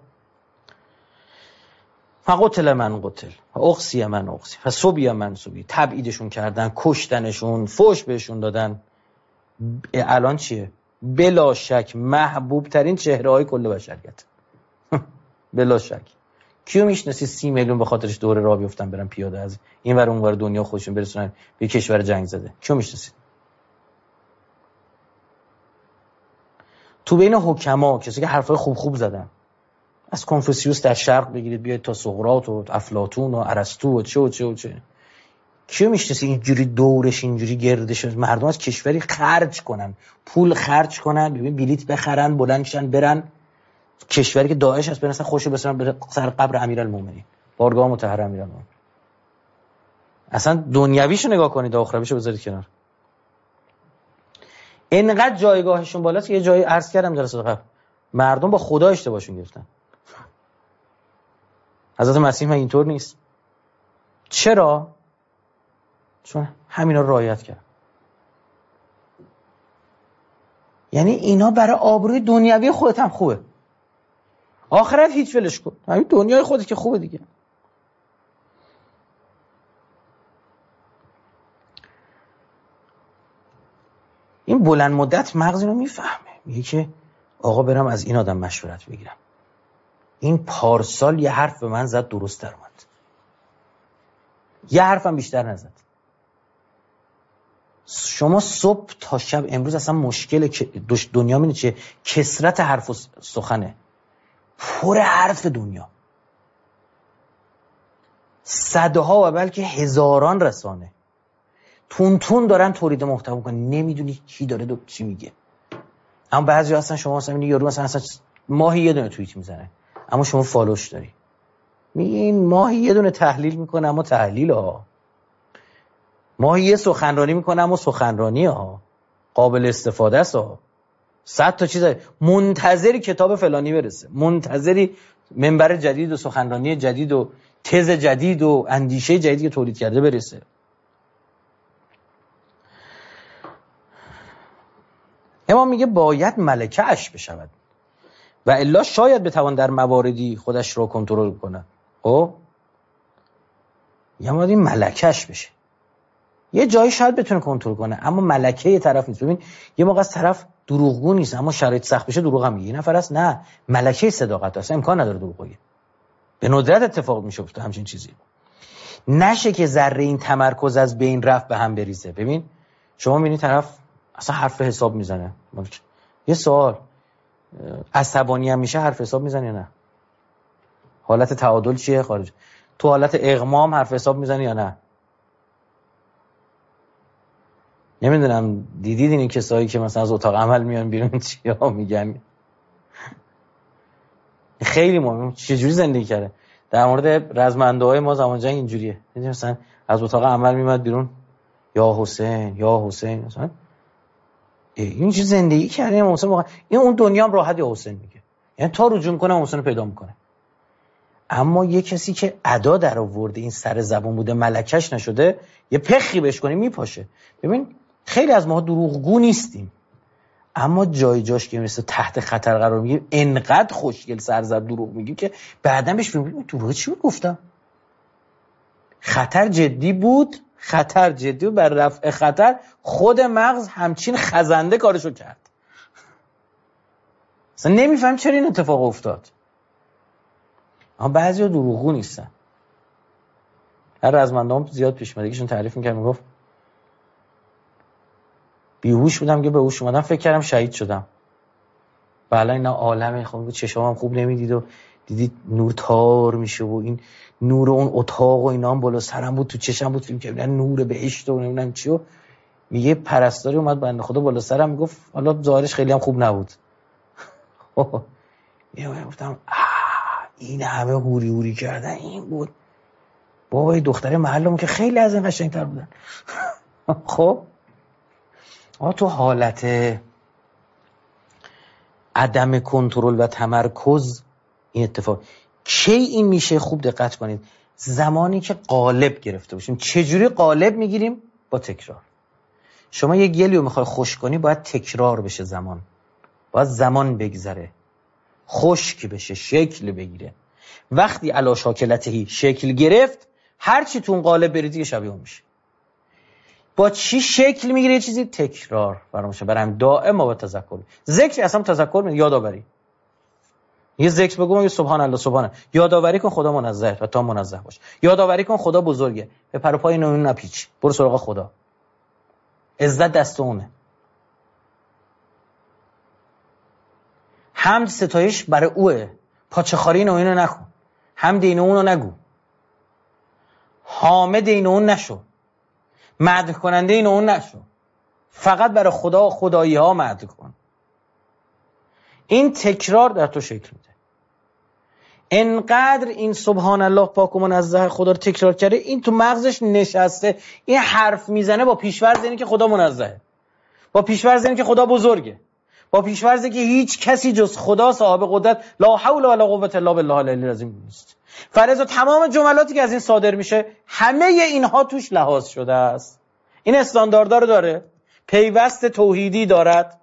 فقتل من قتل، اقصی من اقصی، فصبی من صبی، تبعیدشون کردن، کشتنشون، فوش بهشون دادن. الان چیه؟ بلا شک محبوب ترین چهره های کل بشریت. بلا شک. کیو میشناسی 30 میلیون به خاطرش دوره راه بیفتن برن پیاده از این ور اون ور دنیا خودشون برسونن به کشور جنگ زده؟ کیو میشناسی؟ تو بین حکما کسی که حرفای خوب زدن، از کنفوسیوس در شرق بگیرید بیاید تا سقراط و افلاطون و ارسطو و چه کیو میشناسی اینجوری دورش اینجوری گردش مردم از کشوری خرج کنن، پول خرج کنن، ببین بلیت بخرن، بلندشن برن کشوری که داعش هست، برن خوشو بسرن بره سر قبر امیرالمومنین، بارگاه مطهر امیرالمومنین. اصلا دنیویشو نگاه کنید، آخرویشو بذارید کنار. اینقدر جایگاهشون بالاست که یه جایی عرض کردم جلسه قبل، مردم با خدا اشتباهشون گرفتن. حضرت مسیح من اینطور نیست. چرا؟ چون همینا رو رعایت کرد. یعنی اینا برای آبروی دنیوی خودت هم خوبه، آخرت هیچ ولش کن، همین دنیای خودت که خوبه دیگه. این بلند مدت مغز اینو میفهمه، میگه که آقا برم از این آدم مشورت بگیرم. این پارسال یه حرف به من زد درست در اومد، یه حرفم بیشتر نزد. شما صبح تا شب امروز اصلا مشکل دنیا میدونی چیه؟ کثرت حرف و سخنه، پر حرف دنیا، صدها و بلکه هزاران رسانه تون دارن تولید محتوا میکنن، نمیدونی کی داره چی میگه. اما بعضی هستن شما مثلا میبینی یارو مثلا ماهی یه دونه توییت میزنه اما شما فالوش داری، میگی این ماهی یه دونه تحلیل میکنه اما تحلیل ها، ماهی یه سخنرانی میکنه اما سخنرانی ها قابل استفاده است ها، 100 تا چیز منتظری کتاب فلانی برسه، منتظری منبر جدید و سخنرانی جدید و تز جدید و اندیشه جدیدی که تولید کرده برسه. امام میگه باید ملکه اش بشود و الا شاید بتوان در مواردی خودش را کنترل کنه. خب یه مادی ملکهش بشه، یه جایی شاید بتونه کنترل کنه اما ملکه یه طرف نیست. ببین یه موقع از طرف دروغگو نیست اما شرایط سخت بشه دروغ هم میگه. یه نفر هست نه ملکه صداقت هست، امکان نداره دروغ بگه، به ندرت اتفاق میشه افتاد همچین چیزی نشه که ذره این تمرکز از بین رفت به هم بریزه. ببین شما میبینی طرف اصلا حرف حساب میزنه، یه سوال عصبانی هم میشه حرف حساب میزنه یا نه؟ حالت تعادل چیه خارج؟ تو حالت اغمام حرف حساب میزنی یا نه؟ نمیدونم دیدید این کسایی که مثلا از اتاق عمل میان بیرون چیا میگن؟ خیلی مهم چجوری زندگی کرده. در مورد رزمنده‌های ما زمان جنگ اینجوریه، مثلا از اتاق عمل میاد بیرون یا حسین یا حسین، مثلا این چه زندگی کرده حسین واقعا. این اون دنیا هم راحت یا حسین میگه، یعنی تا رجوع کنه حسین رو پیدا میکنه. اما یه کسی که ادا در آورده این سر زبون بوده ملکش نشده یه پخی بهش کنی میپاشه. ببین خیلی از ما دروغگو نیستیم اما جاش که مثل تحت خطر قرار میگیم انقدر خوشگل سرزد دروغ میگیم که بعداً بهش میگیم دروغ چی بود گفتم؟ خطر جدی بود بر رفع خطر خود مغز همچین خزنده کارشو کرد. اصلا نمیفهم چرا این اتفاق افتاد. اما بعضیا دروغگو نیستن. هر رزمندام زیاد پیش اومد، یکیشون تعریف می‌کرد میگفت بیهوش بودم که به هوش اومدم، فکر کردم شهید شدم. بله اینا عالمه، خب چشمام خوب نمیدید و دیدید نور تار میشه و این نور اون اتاق و اینا هم بالا سرم بود، تو چشم بود، فیلم که نور بهشت و نمیدونم چی. و میگه پرستاری اومد بنده خدا بالا سرم، میگفت حالا ظاهرش خیلی هم خوب نبود. گفتم این همه هوری هوری کردن این بود. بابای دختر محلم که خیلی از این قشنگتر بودن. خب تو حالت عدم کنترل و تمرکز این اتفاق کی این میشه؟ خوب دقت کنید، زمانی که قالب گرفته باشیم. چجوری قالب میگیریم؟ با تکرار. شما یه گلی رو میخوای خشک کنی، باید تکرار بشه، باید زمان بگذره، خشک بشه، شکل بگیره. وقتی علا شاکلتهی شکل گرفت، هر چی تو اون قالب بری دیگه شبیه اون میشه. با چی شکل میگیره؟ چیزی تکرار فراموشه. برام دائم با تذکر. ذکر اصلا تذکر میگه یادآوری. یه ذکر بگو، میگه سبحان الله سبحانه، یادآوری کن خدا منزه و تا منزه باش، یادآوری کن خدا بزرگه، به پر و پای اون نپیچ، برو سراغ خدا، عزت دست اونه. حمد ستایش برای اوه، پاچه خاری اینو نکن، حمد اینو اونو نگو، حامد اینو اون نشو، مدح کننده اینو اون نشو، فقط برای خدا خدایی ها مدح کن. این تکرار در تو شکل میده. انقدر این سبحان الله پاک و منزه خدا رو تکرار کرده، این تو مغزش نشسته، این حرف میزنه با پیش‌فرض اینه که خدا منزهه، با پیش‌فرض اینه که خدا بزرگه، با پیش‌فرض که هیچ کسی جز خدا صاحب قدرت لا حول ولا قوة الا بالله العلی العظیم نیست. فرض تمام جملاتی که از این صادر میشه، همه اینها توش لحاظ شده است. این استانداردها رو داره، پیوست توحیدی دارد،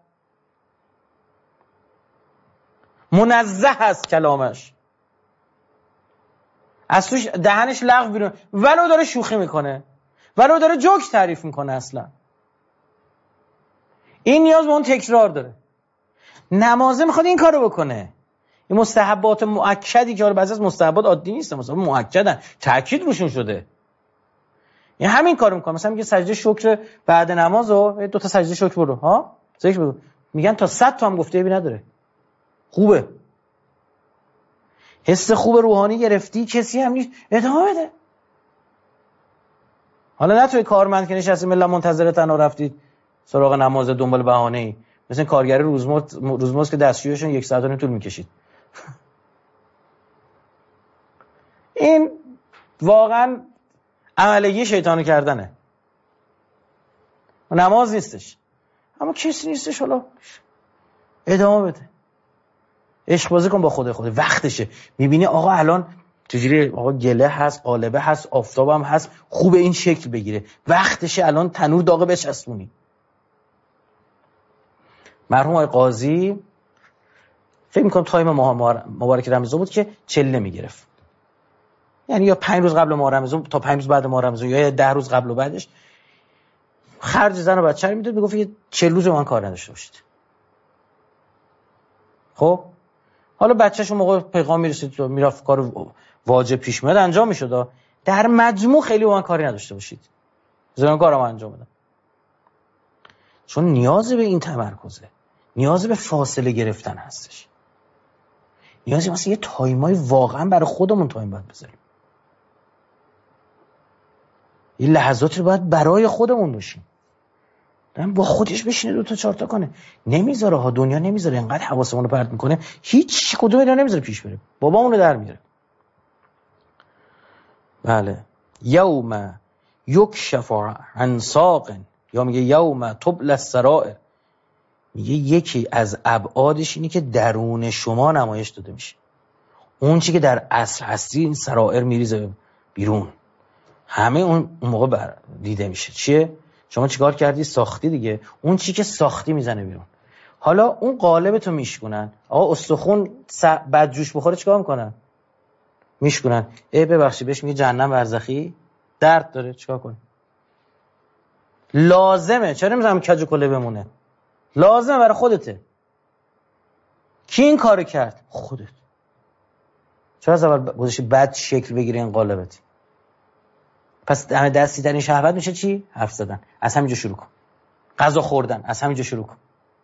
منزه است کلامش، از توش دهنش لغو بیرون، ولو داره شوخی میکنه، ولو داره جوک تعریف میکنه. اصلا این نیاز به اون تکرار داره. نمازه میخواد این کارو بکنه. این مستحبات مؤکدی که بعضی از مستحبات عادی نیست، مثلا مؤکدن، تاکید روشون شده، این همین کارو میکنه. مثلا میگه سجده شکر بعد نمازو 2 تا سجده شکر برو، ها ذکر بگو، میگن تا 100 تا هم گفته ای نداره. خوبه، حس خوب روحانی گرفتی، کسی هم نیست، ادامه بده. حالا نه توی کارمند که نشستی ملت منتظر تنها رفتید سراغ نماز دنبال بهانه‌ای، مثلا کارگر روزمزد که دستشویشون 1 ساعت و نیم طول میکشید. این واقعا عملگی شیطانو کردنه. نماز نیستش، اما کسی نیستش، حالا ادامه بده، عشق بازی کن با خود وقتشه. میبینی آقا الان چجوری، آقا گله هست، قالبه هست، آفتابم هست، خوب این شکل بگیره، وقتشه الان تنور داغه بچسبونی. مرحوم آقای قاضی فکر میکنم تایم مبارک رمضان بود که چله میگرفت، یعنی یا 5 روز قبل ماه رمضان تا 5 روز بعد ماه رمضان، یا 10 روز قبل و بعدش خرج زن و بچه رو میداد، میگفت یه 40 روز من کار نداشته باشید. خب حالا بچه‌ش موقع پیغام میرسید میرفت کار واجب پیش میاد انجام میشد، در مجموع خیلی با من کاری نداشته باشید، زمان کارم انجام بدم. چون نیاز به این تمرکزه، نیاز به فاصله گرفتن هستش، نیازی مثلا یه تایمای واقعا برای خودمون تایم باید بذاریم، این لحظات رو باید برای خودمون باشیم. با خودش بشینه 2 تا 4 تا کنه، نمیذاره ها، دنیا نمیذاره، انقدر حواسمون رو پرت میکنه، هیچ کدوم اینا نمیذاره پیش بره، بابامون رو در میاره. بله، یوم یکشف عن ساق، یا میگه یوم تبلی السرائر، میگه یکی از ابعادش اینه که درون شما نمایش داده میشه، اون چی که در اصل هستی این سرائر میریزه بیرون، همه اون موقع دیده میشه. چیه؟ شما چیکار کردی؟ ساختی دیگه، اون چی که ساختی میزنه بیرون. حالا اون قالبتو میشکنن. آقا استخون بعد جوش بخوره چیکار میکنن؟ میشکنن. ببخشید بهش میگه جهنم برزخی، درد داره، چیکار کنی؟ لازمه، چرا نمیذارم کج و کله بمونه؟ لازمه، برای خودته. کی این کارو کرد؟ خودت. چرا از اول گذاشتی بد شکل بگیره این قالبت؟ پس همه دستی در این شهوت میشه چی؟ حرف زدن. از همینجا شروع کن. غذا خوردن از همینجا شروع کن.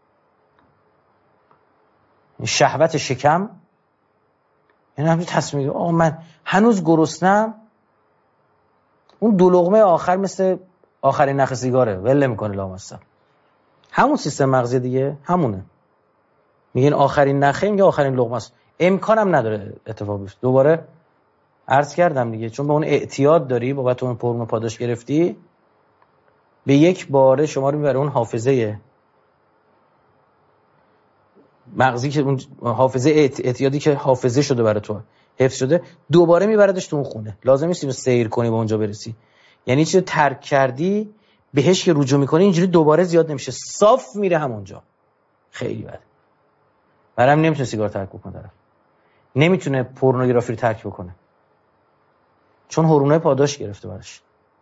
شهوت شکم، یعنی همین تصمیم آقا من هنوز گرسنم، اون 2 لقمه آخر مثل آخرین نخ سیگاره ول نمیکنه لامصب. همون سیستم مغزی دیگه همونه. میگن آخرین نخه، میگه آخرین لقمه است. امکانم نداره اتفاق بیفته. دوباره عرض کردم دیگه، چون به اون اعتیاد داری، بابت اون پرمو پاداش گرفتی، به یک باره شما رو میبره اون حافظه مغزی که اون حافظه اعتیادی که حافظه شده برای تو، حفظ شده، دوباره میبردش تو اون خونه. لازم نیست اینو سیر کنی به اونجا برسی. یعنی چیزی ترک کردی بهش که رجوع میکنی اینجوری دوباره زیاد نمیشه، صاف میره همونجا. خیلی بده. برام نمیتونه سیگار ترک بکنه، طرف نمیتونه پورنوگرافی رو ترک بکنه، چون هورمونای پاداش گرفته براش.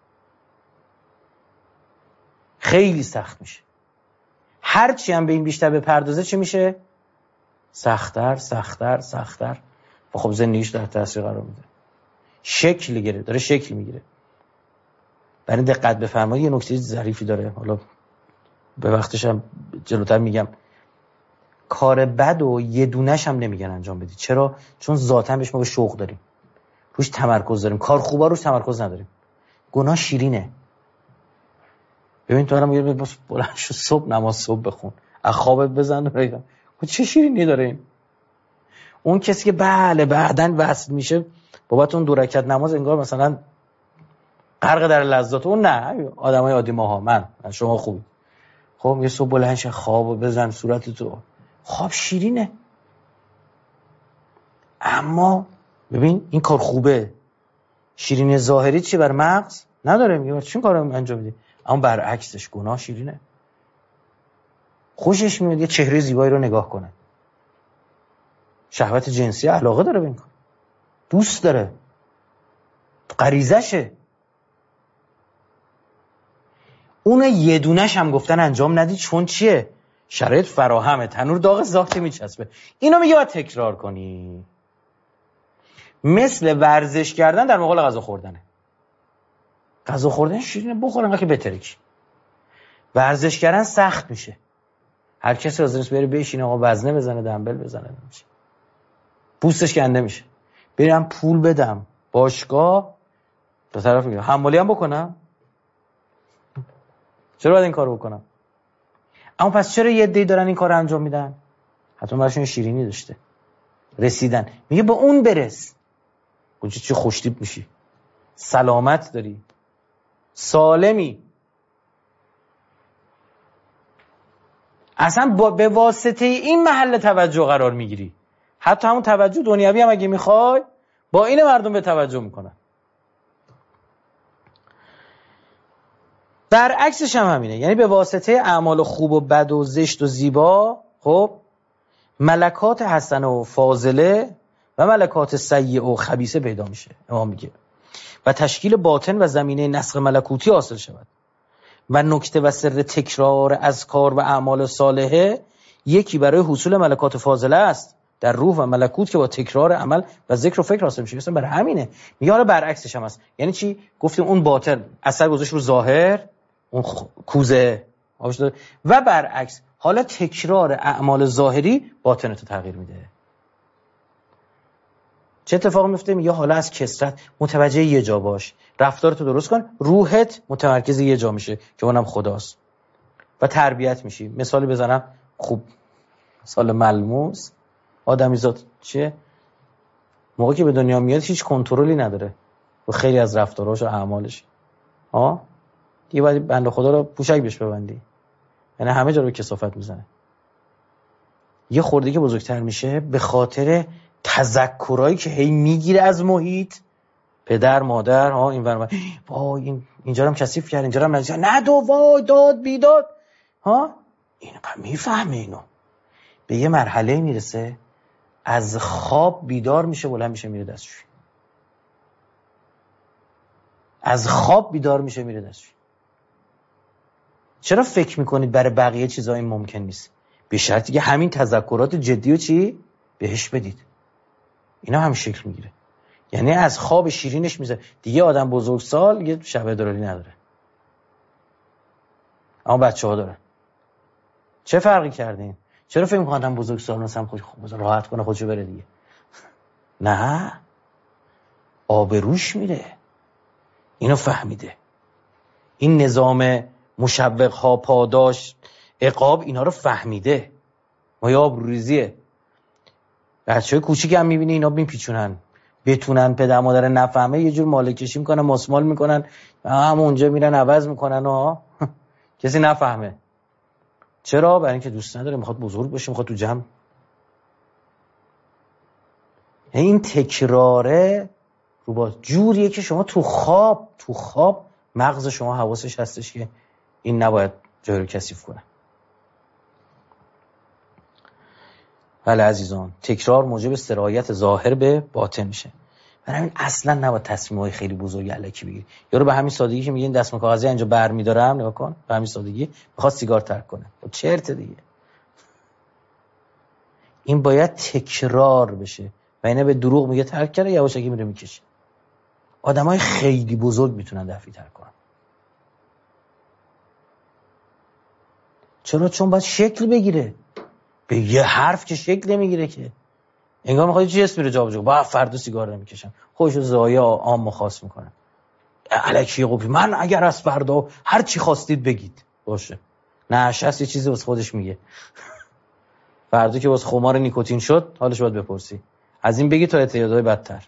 خیلی سخت میشه. هرچی هم به این بیشتر بپردازه چه میشه؟ سخت‌تر سخت‌تر سخت‌تر. و خب زندگیش در تاثیر قرار میده. شکل گیره، داره شکل میگیره. برای دقت بفرمایید، یه نکته ظریفی داره، حالا به وقتش هم جلوتر میگم. کار بد و یه دونش هم نمیگن انجام بدید. چرا؟ چون ذاتاً بهش ما به شوق داریم، روش تمرکز داریم. کار خوبا روش تمرکز نداریم. گناه شیرینه. ببین تو الان میگه بلند شو صبح نماز صبح بخون، از خوابت بزن رایگان، چه شیرینی داره این؟ اون کسی که بله بعدن وصل میشه بابت اون 2 رکعت نماز، انگار مثلا غرق در لذات. اون نه، آدمای عادی ماها، من شما خوبی. خب یه صبح بلند شه، خوابو بزن صورت تو، خواب شیرینه. اما ببین این کار خوبه، شیرینی ظاهری چی بر مغز نداره، میگه چون کارو انجام میدی. اما برعکسش گناه شیرینه. خوشش میاد یه چهره زیبایی رو نگاه کنه، شهوت جنسی علاقه داره به این کار، دوست داره، غریزشه. اون یه دونش هم گفتن انجام ندی، چون چیه؟ شرایط فراهمه، تنور داغ ذاتی میچسبه. اینو میگه باید تکرار کنی. مثل ورزش کردن در مقابل غذا خوردنه. غذا خوردن شیرینه، بخور انقدر که بترکی. ورزش کردن سخت میشه. هر کسی حاضر نیست بره بشینه آقا وزنه بزنه، دنبل بزنه، نمیشه. پوستش کنده میشه. برم پول بدم باشگاه، به طرف میگه حمالی هم بکنم. چرا باید این کارو بکنم؟ اما پس چرا یه عده‌ای دارن این کارو انجام میدن؟ حتما براشون شیرینی داشته، رسیدن. میگه با اون برس، کجا چه خوشتیپ میشی، سلامت داری، سالمی. اصلا به واسطه این محل توجه قرار میگیری. حتی همون توجه دنیوی هم اگه میخوای، با این مردم به توجه میکنن. برعکسش هم همینه. یعنی به واسطه اعمال خوب و بد و زشت و زیبا، خب ملکات حسنه و فاضله و ملکات سیئه و خبیثه پیدا میشه، امام میگه، و تشکیل باطن و زمینه نسخ ملکوتی حاصل شود. و نکته و سر تکرار اذکار و اعمال صالحه یکی برای حصول ملکات فاضله است در روح و ملکوت که با تکرار عمل و ذکر و فکر حاصل میشه. مثلا برای همینه میگه حالا برعکسش هم هست. یعنی چی؟ گفتیم اون باطن اثر گذاشت رو ظاهر، اون کوزه و برعکس حالا تکرار اعمال ظاهری باطنت تغییر میده. چه اتفاقی میفته؟ میگه حالا از کثرت متوجه یه جا باش، رفتارتو درست کن، روحت متمرکز یه جا میشه که اونم خداست و تربیت میشی. مثالی بزنم خوب، مثال ملموس، آدمیزاد چیه؟ موقعی که به دنیا میاد هیچ کنترلی نداره و خیلی از رفتاراش و اعمالش. دیگه باید بنده خدا رو پوشک بهش ببندی، یعنی همه جا رو کثافت میزنه. یه خورده که بزرگتر میشه به خاطر تذکرایی که هی میگیره از محیط، پدر مادر، این ور وای اینجا هم کثیف کرد، اینجا هم نه دو وای داد بیداد، این میفهمه. اینو به یه مرحله میرسه از خواب بیدار میشه، بلند میشه میره دستشویی. از خواب بیدار میشه میره دستشویی. چرا فکر میکنید برای بقیه چیزا این ممکن نیست؟ به شرطی که همین تذکرات جدی و چی بهش بدید. اینا هم شکل میگیره. یعنی از خواب شیرینش میزه دیگه. آدم بزرگسال یه شبه درالی نداره، اما بچه ها دارن. چه فرقی کردین؟ چرا فکر می‌کنید آدم بزرگسال مثلا خودش راحت کنه خودشو بره دیگه؟ نه، آبروش میره. اینو فهمیده. این نظام مشوق‌ها، پاداش، عقاب، اینا رو فهمیده. ما یا آبروریزیه. بچه‌های کوچیک هم می‌بینی اینا میپیچونن، بتونن پدر مادر نفهمه یه جور مالک کشی میکنن، ماسمال میکنن، هم اونجا میرن عوض میکنن کسی نفهمه. چرا؟ برای اینکه دوست نداره، میخواد بزرگ بشه، میخواد تو جمع. این تکراره رو با جوریه که شما تو خواب مغز شما حواسش هستش که این نباید جای رو کثیف کنه. بله عزیزان، تکرار موجب سرایت ظاهر به باطن میشه. برای همین اصلا نباید تصمیم‌های خیلی بزرگ الکی بگیری. یارو به همین سادگی که میگین دستمال کاغذی اینجا برمی‌دارم، نگاه کن، به همین سادگی میخواد سیگار ترک کنه. چرت دیگه. این باید تکرار بشه. و اینه به دروغ میگه ترک کرده، یواشکی میره میکشه. آدمای خیلی بزرگ میتونن دفعی ترک کنن. چرا؟ چون باید شکل بگیره. به یه حرف که شکل نمیگیره که. انگار میخواد چی اسم میره جابجا. با فردا سیگار نمیکشم. خودشو ضایع عام خاص میکنه. الکی قوپی من اگر از فردا هر چی خواستید بگید. باشه. نه شخص یه چیزی واسه خودش میگه. فردا که واسه خمار نیکوتین شد، حالش باید بپرسی. از این بگی تا اعتیادهای بدتر.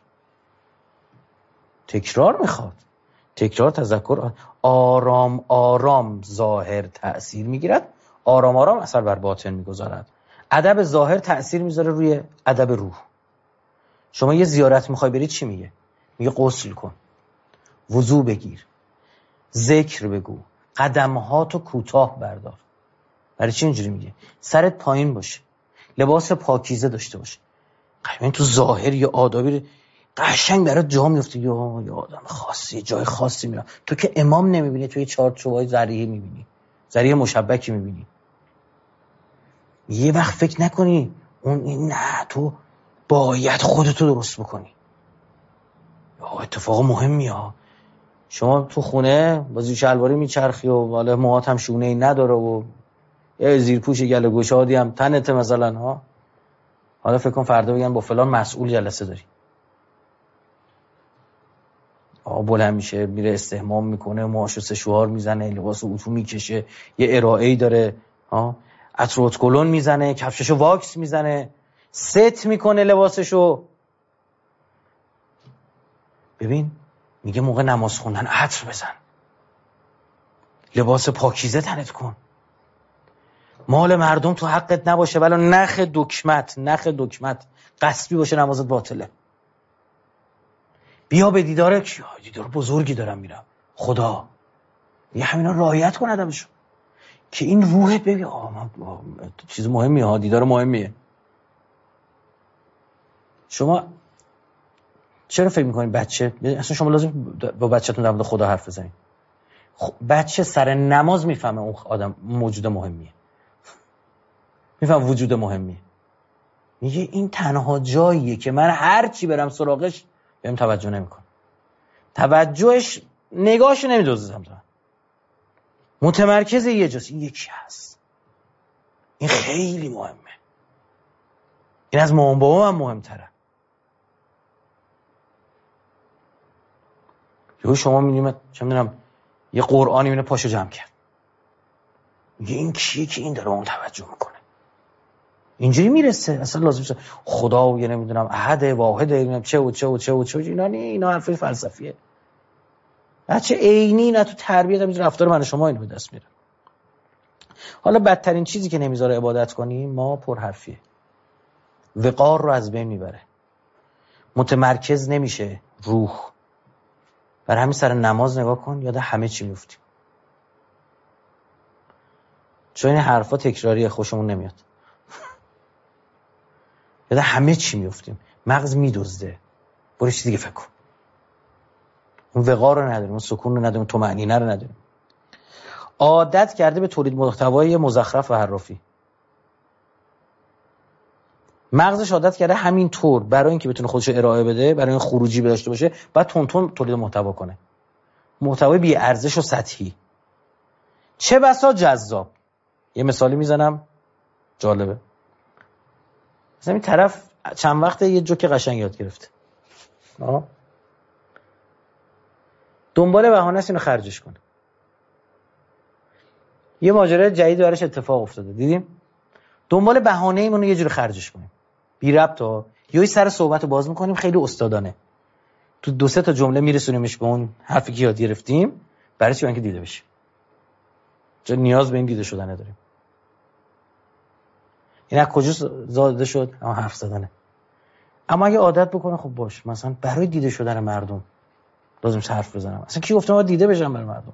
تکرار میخواد. تکرار، تذکر، آرام آرام ظاهر تأثیر میگیرد، آرام آرام اثر بر باطن میگذارد. ادب ظاهر تأثیر میذاره روی ادب روح. شما یه زیارت میخوای برید چی میگه؟ میگه غسل کن، وضو بگیر، ذکر بگو، قدمهاتو کوتاه بردار. برای چی اینجوری میگه؟ سرت پایین باشه، لباس پاکیزه داشته باشه. این تو ظاهر یه آدابی قشنگ برات جا میفته. یا آدم خاصی جای خاصی میره. تو که امام نمیبینی، تو یه چارچوبای ذریعه میبینی، ذریعه مشبکی میبینی. یه وقت فکر نکنی نه تو باید خودتو درست بکنی. اتفاق مهمی ها. شما تو خونه با زیر شلواری میچرخی و حالا موهات هم شونه ای نداره و یه زیرپوش گله گشادی هم تنته مثلا ها. حالا فکر کن فردا بگن با فلان مسئول جلسه داری. بلند میشه میره استحمام میکنه، موهاشو سشوار میزنه، لباس اتو میکشه، یه ارائه‌ای داره، عطر اتکلون میزنه، کفششو واکس میزنه، ست میکنه لباسشو. ببین میگه موقع نماز خوندن عطر بزن، لباس پاکیزه تنت کن، مال مردم تو حقت نباشه، ولی نخ دکمت قصبی باشه نمازت باطله. بیا به دیدار بزرگی دارم میرم، خدا. یه همینا رعایت کن ادبشو که این روحت ببین چیز مهمیه، دیدار مهمیه. شما چرا فکر میکنین بچه اصلا شما لازم با بچه‌تون در مورد خدا حرف بزنید؟ بچه سر نماز میفهمه اون آدم موجود مهمیه، میفهمه وجود مهمیه. میگه این تنها جاییه که من هر چی برم سراغش بهم توجه نمیکنه، توجهش نگاهش نمیدوزه سمت من، متمرکز یه جاست. این یکی هست، این خیلی مهمه، این از مامان بابا هم مهمتره. یهو شما می‌بینید چه می‌دونم یه قرآنی میونه پاشو جمع کرد، میگه این کیه که این داره اون توجه میکنه؟ اینجوری میرسه اصلا لازم خدا و یه نمیدونم احد واحد نمیدونم چه اینا حرف فلسفیه. بچه عینی نه تو تربیت هم رفتار من شما اینو به دست میاره. حالا بدترین چیزی که نمیذاره عبادت کنیم ما پرحرفیه، وقار رو از بین میبره، متمرکز نمیشه روح. برای همین سر نماز نگاه کن یاد همه چی میفتیم، چون این حرفا تکراریه خوشمون نمیاد. یاد همه چی میفتیم، مغز میدزده. برو چیز دیگه فکر کن. اون وقار رو نداریم، اون سکون رو نداریم، طمأنینه رو نداریم. عادت کرده به تولید محتوای مزخرف و حرافی. مغزش عادت کرده همین طور برای اینکه بتونه خودش رو ارائه بده، برای این خروجی داشته باشه، بعد تون تولید محتوا کنه. محتوای بی ارزش و سطحی. چه بسا جذاب. یه مثالی میزنم جالبه. مثلا این طرف چند وقته یه جوک قشنگ یاد گرفته، دنبال بهانه است اینو خرجش کنه. یه ماجرای جدید براش اتفاق افتاده، دیدیم؟ دنبال بهانه ایمون یه جوری خرجش کنیم بی ربط ها، یه سر صحبت رو باز میکنیم خیلی استادانه، تو 2-3 تا جمله میرسونیمش به اون حرفی که یاد گرفتیم. برای چی؟ اینکه دیده بشه. چون نیاز به این دیده شدن نداریم. این از کجا زاده شد؟ اما حرف زدنه. اما اگه عادت بکنه خب باش، مثلا برای دیده شدن مردم لازم حرف بزنم. اصلا کی گفته ما دیده بشم برای مردم؟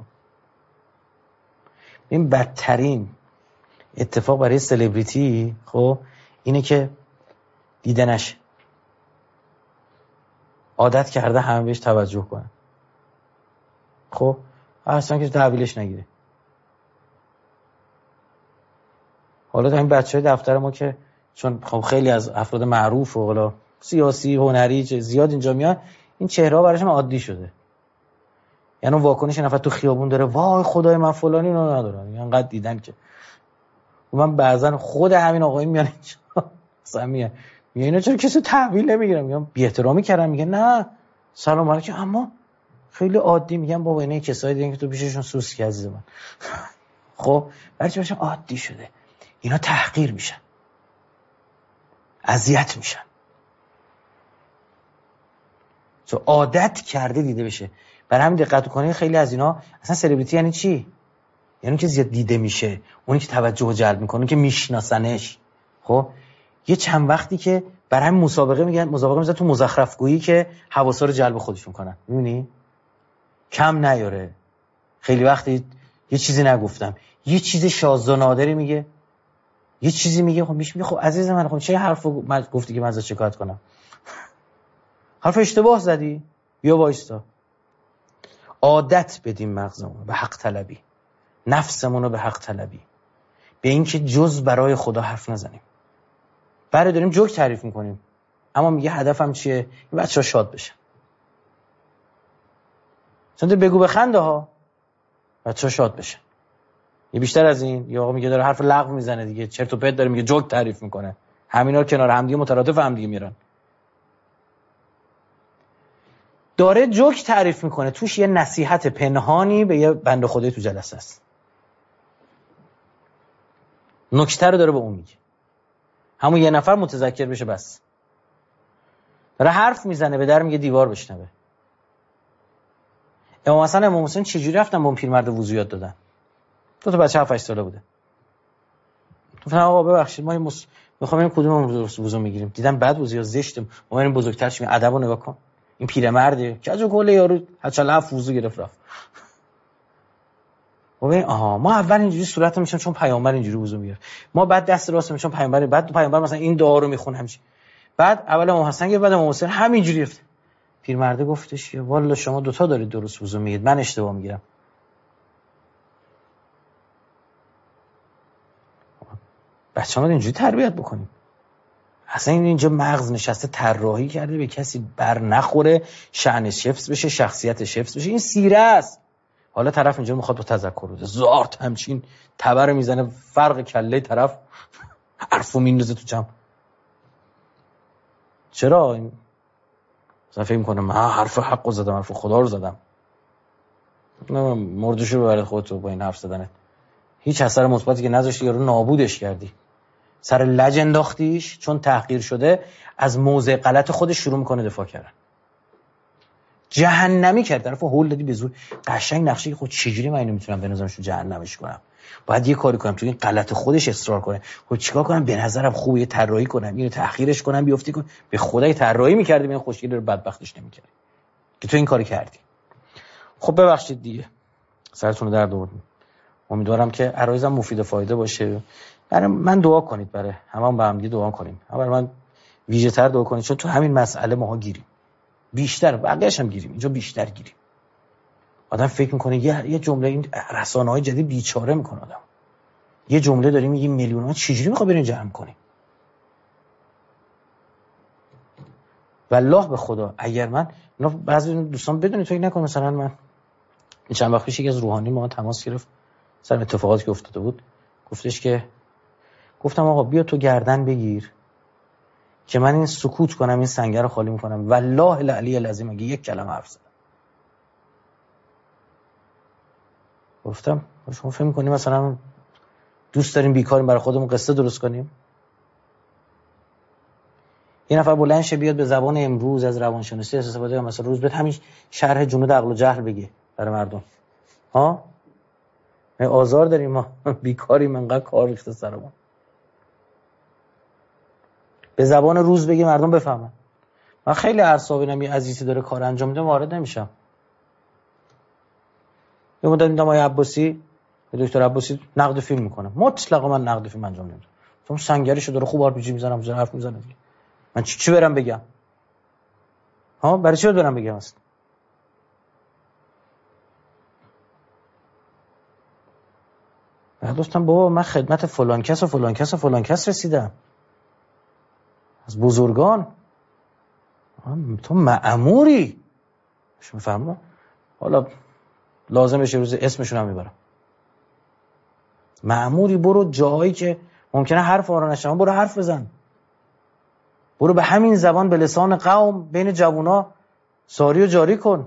این بدترین اتفاق برای سلبریتی خب اینه که دیدنش عادت کرده همه بهش توجه کنن، خب اصلا که تحویلش نگیره. حالا تا این بچهای دفتر ما که چون خب خیلی از افراد معروف و حالا سیاسی هنری زیاد اینجا میان، این چهره ها براشون عادی شده. یعنی اون واکنش نفر تو خیابون داره وای خدای من فلانی رو ندارن، اینقدر دیدن که من بعضن خود همین آقایی میان اینجا مثلا میگه اینا چرا کسی تحویل نمیگیرن؟ میگم بی احترامی کردم. میگه نه سلام علیکم، اما خیلی عادی. میگم بابا اینا کسایی دیدن که تو پیششون سوسکی عزیز من. خب برای چی عادی شده؟ اینا تحقیر میشن، اذیت میشن، چون عادت کرده دیده بشه. برای همین دقت کنید خیلی از اینا اصلا سلبریتی یعنی چی؟ یعنی که زیاد دیده میشه، اونی که توجه جلب میکنه، اونی که میشناسنش. خب یه چند وقتی که برای همین مسابقه میذارن تو مزخرف گویی که حواسا رو جلب خودش میکنن. میبینی؟ کم نیاره. خیلی وقتی یه چیزی نگفتم، یه چیز شاذ و نادری میگه، یه چیزی میگه، خب میگه خب عزیز من خب چه حرفو گفتی که من ازش شکایت کنم؟ حرف اشتباه زدی، بیا وایستا. عادت بدیم مغزمون به حق طلبی، نفسمون رو به حق طلبی، به این که جز برای خدا حرف نزنیم. برای داریم جوک تعریف میکنیم اما میگه هدفم چیه؟ این بچه‌ها شاد بشن. چون بگو بخنده ها، بچه‌ها شاد بشن. یه بیشتر از این یا آقا میگه داره حرف لغو میزنه دیگه، چرت و پرت داره میگه، جوک تعریف میکنه، همینا کنار هم دیگه مترادف هم دیگه میرن. داره جوک تعریف میکنه، توش یه نصیحت پنهانی به یه بنده خدای تو جلسه است، نکته رو داره به اون میگه، همون یه نفر متذکر بشه بس. داره حرف میزنه به در میگه دیوار بشنوه. امام حسین چجوری رفتن با اون پیرمرد وضو یاد دادن؟ 2 تا بچه 7-8 ساله بوده. گفتن آقا ببخشید ما میخوام این کدوم وضو میگیریم، دیدم بد وضو یا زشته، ما این بزرگترش می ادبو نگاه کن، این پیرمرده کجا کله یارو حتی لف وضو گرفت رفت. ببین ما اول اینجوری صورت میشم چون پیامبر اینجوری وضو میگرفت، ما بعد دست راست میشم پیامبر، بعد پیامبر مثلا این دعا رو میخونه همیشه، بعد اول امام حسن گفت بعد امام حسین همینجوری گفت. پیرمرده گفتش والا شما 2 تا دارید درست وضو میگید، من اشتباه میگیرم. بچه‌ها رو اینجوری تربیت بکنیم. اصلا اینجا مغز نشسته طراحی کرده به کسی بر نخوره، شأنش حفظ بشه، شخصیتش حفظ بشه. این سیره است. حالا طرف اینجا میخواد با تذکر بده، زارت همچین تبر میزنه فرق کله طرف حرفو میندازه تو جمع. چرا این مثلا فکر میکنه من حرف حقو زدم، حرف خدا رو زدم؟ نه، مردشو ببرد خودتو با این حرف زدنت. هیچ اثر مثبتی که نذاشتی، یارو نابودش کردی، سر لج انداختیش، چون تحقیر شده از موضع غلط خودش شروع میکنه دفاع کردن، جهنمی کرد، طرفو هول دادی به زور. قشنگ نقشه خود چجوری من اینو میتونم به نظرش جهنمش کنم؟ باید یه کاری کنم تو این غلط خودش اصرار کنه. خب چیکار کنم؟ به نظرم خوبه یه طراحی کنم، اینو تأخیرش کنم، بیافتی کنم. به خدای طراحی می‌کردی این خوشگلی رو بدبختش نمی‌کردی که تو این کاری کردی. خب ببخشید دیگه سرتون رو درد آوردم. امیدوارم که عرایزم مفید و فایده باشه. برای من دعا کنید، برای همون با هم دیگه دعا کنیم. برای من ویژه‌تر دعا کنید، چون تو همین مسئله ماها گیریم. بیشتر بقیه‌اش هم گیریم، اینجا بیشتر گیریم. آدم فکر میکنه یه جمله، این رسانه‌های جدید بیچاره میکنه آدم. یه جمله داریم میگیم میلیون‌ها، چجوری میخواد برین جمع کنی؟ والله به خدا اگر من بعضی دوستان بدونید فکر نکنه مثلا من چند وقت پیش یکی از روحانی ما تماس گرفت سر اتفاقاتی که افتاده بود، گفتش که گفتم آقا بیا تو گردن بگیر که من این سکوت کنم، این سنگر رو خالی میکنم. والله العلی العظیم اگه یک کلمه حرف زدم. گفتم شما فکر می‌کنی مثلا دوست داریم بیکاریم برای خودمون قصه درست کنیم؟ یه نفر بلند شه بیاد به زبان امروز از روانشناسی استفاده کنه، مثلا روز بعد همین شرح جنود عقل و جهل بگه برای مردم. ها ما آزار داریم، ما بیکاریم، انقدر کار ریخته سرمون. به زبان روز بگه مردم بفهمن. من خیلی اعصابم یه عزیزی داره کار انجام میده وارد نمیشم. یه مدت دیدم آقای عباسی، دکتر عباسی نقد فیلم میکنه. مطلقا من نقد فیلم انجام نمیدم. چون سنگریشو داره خوب آرپیجی میزنم، حرف میزنه دیگه. من چی برم بگم؟ ها برای چی برم بگم اصلا؟ بعد گفتم بابا من خدمت فلان کس و فلان کس و فلان کس رسیدم، از بزرگان. تو مأموری، شما فهمم؟ حالا لازم بشه روز اسمشون هم میبرم. مأموری، برو جایی که ممکنه حرف آرا نشم، برو حرف بزن. برو به همین زبان به لسان قوم بین جوونا ساری و جاری کن.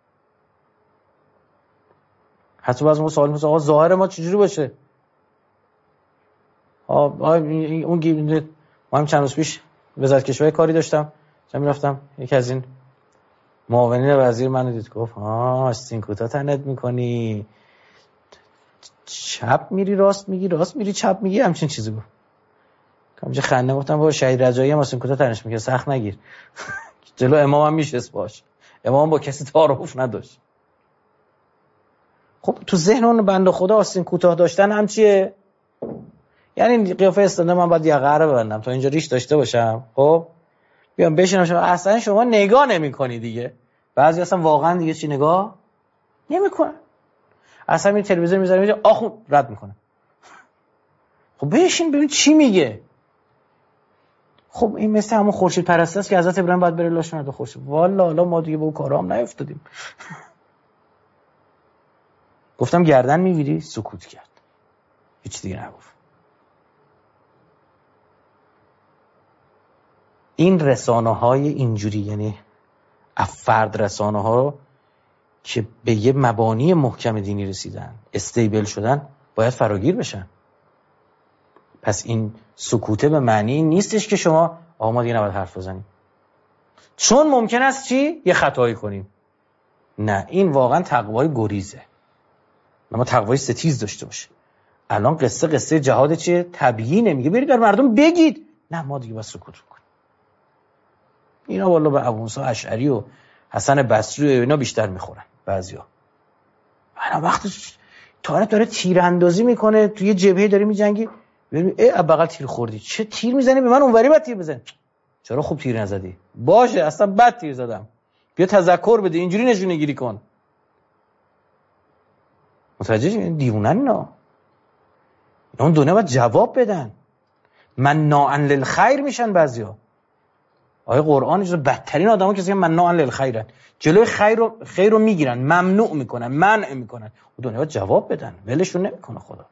حتی بعضی موقع سوال می‌کنه آقا ظاهر ما چجوری باشه؟ اون گیرنده ما هم چند روز پیش وزارت کشور کاری داشتم، میرفتم یکی از این معاونین وزیر منو دید، گفت آستین کوتاه تنت میکنی، چپ میری راست میگی، راست میری چپ میگی، همچین چیزی گفت. کامجا خنده گفتم بابا شهید رجایی هم آستین کوتاه تنش میگه، سخت نگیر. جلو امام هم میشست باش، امام با کسی تعارف نداشت. خب تو ذهن اون بنده خدا آستین کوتاه داشتن هم چیه؟ یعنی قیافه استنده من باید یقه رو ببندم تا اینجا ریش داشته باشم، خب بیام بشینم شما اصلا شما نگاه نمی‌کنی دیگه. بعضی اصلا واقعا دیگه چی نگاه نمی‌کنن، اصلا این تلویزیون میذارم اینجا آخون رد میکنه. خب بشین ببین چی میگه. خب این مثل همون خورشید پرسته است که حضرت ابراهیم باید بره لاش نده خورشید. والا حالا ما دیگه به اون کارا هم نیافتادیم. گفتم گردن میگیری، سکوت کرد، هیچ دیگه نگفت. این رسانه‌های اینجوری، یعنی افراد رسانه‌ها رو که به یه مبانی محکم دینی رسیدن، استیبل شدن، باید فراگیر بشن. پس این سکوته به معنی نیستش که شما ما دیگه نباید حرف بزنیم چون ممکن است چی؟ یه خطایی کنیم. نه، این واقعا تقوای گریزه. ما تقوای ستیز داشته باشه. الان قصه جهاد چیه؟ تبیینه. میگه برید در مردم بگید. نه، ما دیگه بس سکوت کنیم. اینا والله به ابو موسی اشعری و حسن بصری و اینا بیشتر میخورن بعضیا. انا وقتی طارق داره تیراندازی میکنه توی جبهه داره میجنگی، ببین بغل تیر خوردی، چه تیر میزنی به من، اونوری بعد تیر بزن. چرا خوب تیر نزدی؟ باشه اصلا بد تیر زدم، بیا تذکر بده، اینجوری نشونه گیری کن. متوجهی؟ دیوونن اینا. اون دنیا باید جواب بدن. مناعن للخیر میشن بعضیا. آیه قرآن جز بدترین آدما کسی که مناعن للخیرن، جلوی خیر رو میگیرن، ممنوع میکنن، منع میکنن. اون دنیا باید جواب بدن، ولشون نمیکنه خدا.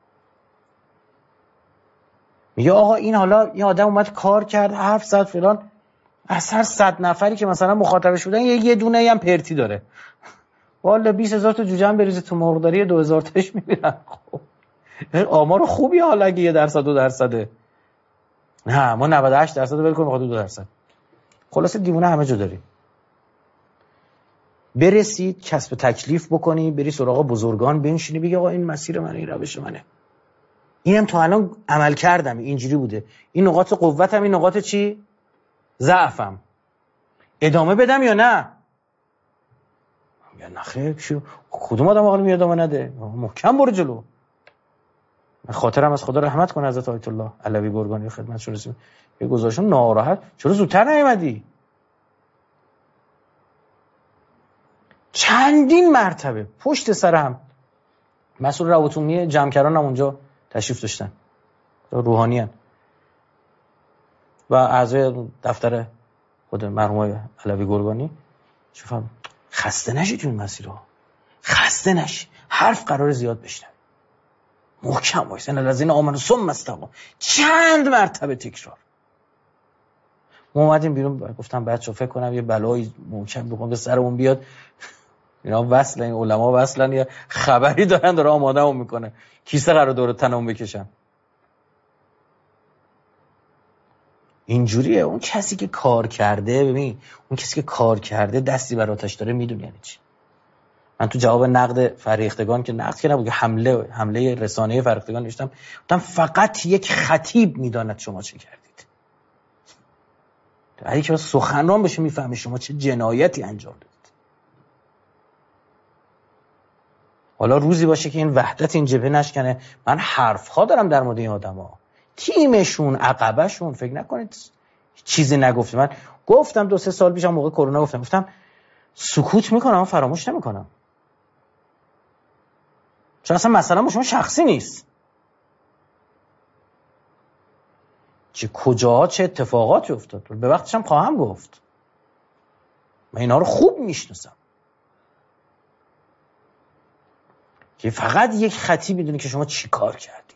میگه آقا این حالا این آدم اومد کار کرد، حرف زد فلان، از هر 100 نفری که مثلا مخاطبش بودن یه دونه هم پرتی داره. والا 20,000 تا جوجه هم بریزه تو مرغداری 2,000 تاش میبینن. خب آمار خوبی حالا اگه 1% 2%. نه ما 98% ول کنیم بخاطر 2%. خلاصه دیوونه همه جا داریم. برسید کسب تکلیف بکنی، بری سراغ بزرگان بنشینی بگی آقا این مسیر منه، این روش منه، اینم تا الان عمل کردم اینجوری بوده، این نقاط قوتم، این نقاط چی؟ ضعفم، ادامه بدم یا نه؟ یا نخیر چی؟ کدوم آدم عاقل میاد ادامه نده؟ محکم برو جلو. من خاطرم از خدا رحمت کنه حضرت آیت الله علوی گرگانی خدمتشون رسید، یه گذاشتن ناراحت، چرا زودتر نیومدی؟ چندین مرتبه پشت سر هم مسئول روابط عمومی جمع‌کران هم اونجا تشریف داشتن، روحانیان و اعضای دفتر خود مرحوم علوی گرگانی. شوفم خسته نشید این مسیرها، خسته نشید، حرف قرار زیاد بشنوید. محکم وایس، ان الذین آمنوا ثم استقاموا، چند مرتبه تکرار. ما اومدیم بیرون، گفتم بچه‌ها فکر کنم یه بلایی محکم بخوام به سرمون بیاد، اینا وصل، این علما وصلن یا خبری دارن داره آمادهمون میکنه، کیسه قرار دور تنمون بکشن. اینجوریه. اون کسی که کار کرده، ببین اون کسی که کار کرده دستی بر آتش داره میدونه یعنی چی. من تو جواب نقد فرهیختگان که نقد که نبود، که حمله رسانه فرهیختگان نوشتم، گفتم فقط یک خطیب میداند شما چه کردید. اگه که سخنران بشه میفهمه شما چه جنایتی انجام دادید. حالا روزی باشه که این وحدت این جبهه نشکنه. من حرف‌ها دارم در مورد این آدما، تیمشون، عقبشون، فکر نکنید چیزی نگفته. من گفتم 2-3 سال پیش موقع کرونا گفتم سکوت میکنم، فراموش نمیکنم. چون اصلا مثلا با شما شخصی نیست، چه کجاها چه اتفاقاتی افتاد به وقتش هم خواهم گفت. من اینا رو خوب میشناسم که فقط یک خطیب میدونه که شما چی کار کردید.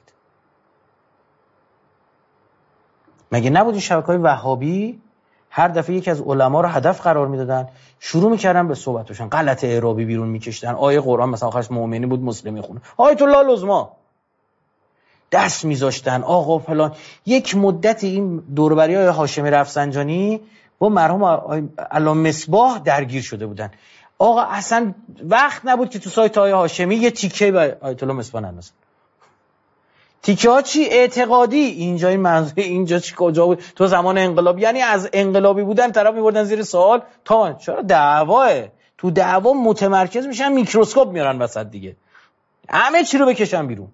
مگه نبودی شبکه‌های وهابی هر دفعه یکی از علما رو هدف قرار میدادن، شروع میکردن به صحبتشون، غلط اعرابی بیرون میکشتن، آیه قرآن مثلا آخرش مؤمنی بود مسلمی خونه، آیت الله لزما دست میذاشتن، آقا فلان. یک مدت این دوربریای هاشمی رفسنجانی با مرحوم علامه مصباح درگیر شده بودن. آقا اصلا وقت نبود که تو سایت آیه هاشمی یه تیکه به آیت الله مصباح نندازن. تیکه ها چی؟ اعتقادی. اینجا این منظور، اینجا چی، کجا بود تو زمان انقلاب؟ یعنی از انقلابی بودن طرف میبردن زیر سوال تا چرا دعواه. تو دعوا متمرکز میشن، میکروسکوپ میارن وسط دیگه، همه چی رو بکشن بیرون.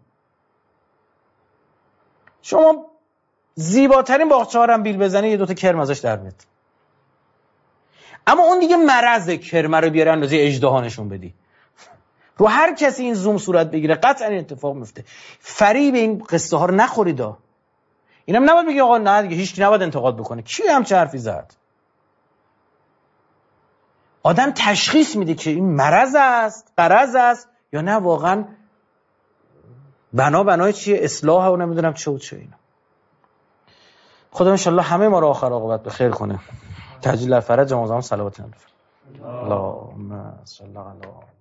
شما زیباترین باغچه‌ها رو بیل بزنی، یه دوتا کرم ازش در میاد. اما اون دیگه مرض کرمه رو بیاره اندازه اژدها نشون بدی. رو هر کسی این زوم صورت بگیره قطعا این اتفاق میفته. فریب این قصه ها رو نخورید. اینم نباید بگی آقا نه دیگه هیچ کی نباید انتقاد بکنه. کی هم چه حرفی زد؟ آدم تشخیص میده که این مرض است، قرض است، یا نه واقعا بنای چیه، اصلاح و نمیدونم چه و چه. اینا خدا انشالله همه ما رو آخر عاقبت به خیر کنه. تجلیل فرج، جمازم صلوات الله. اللهم صل علی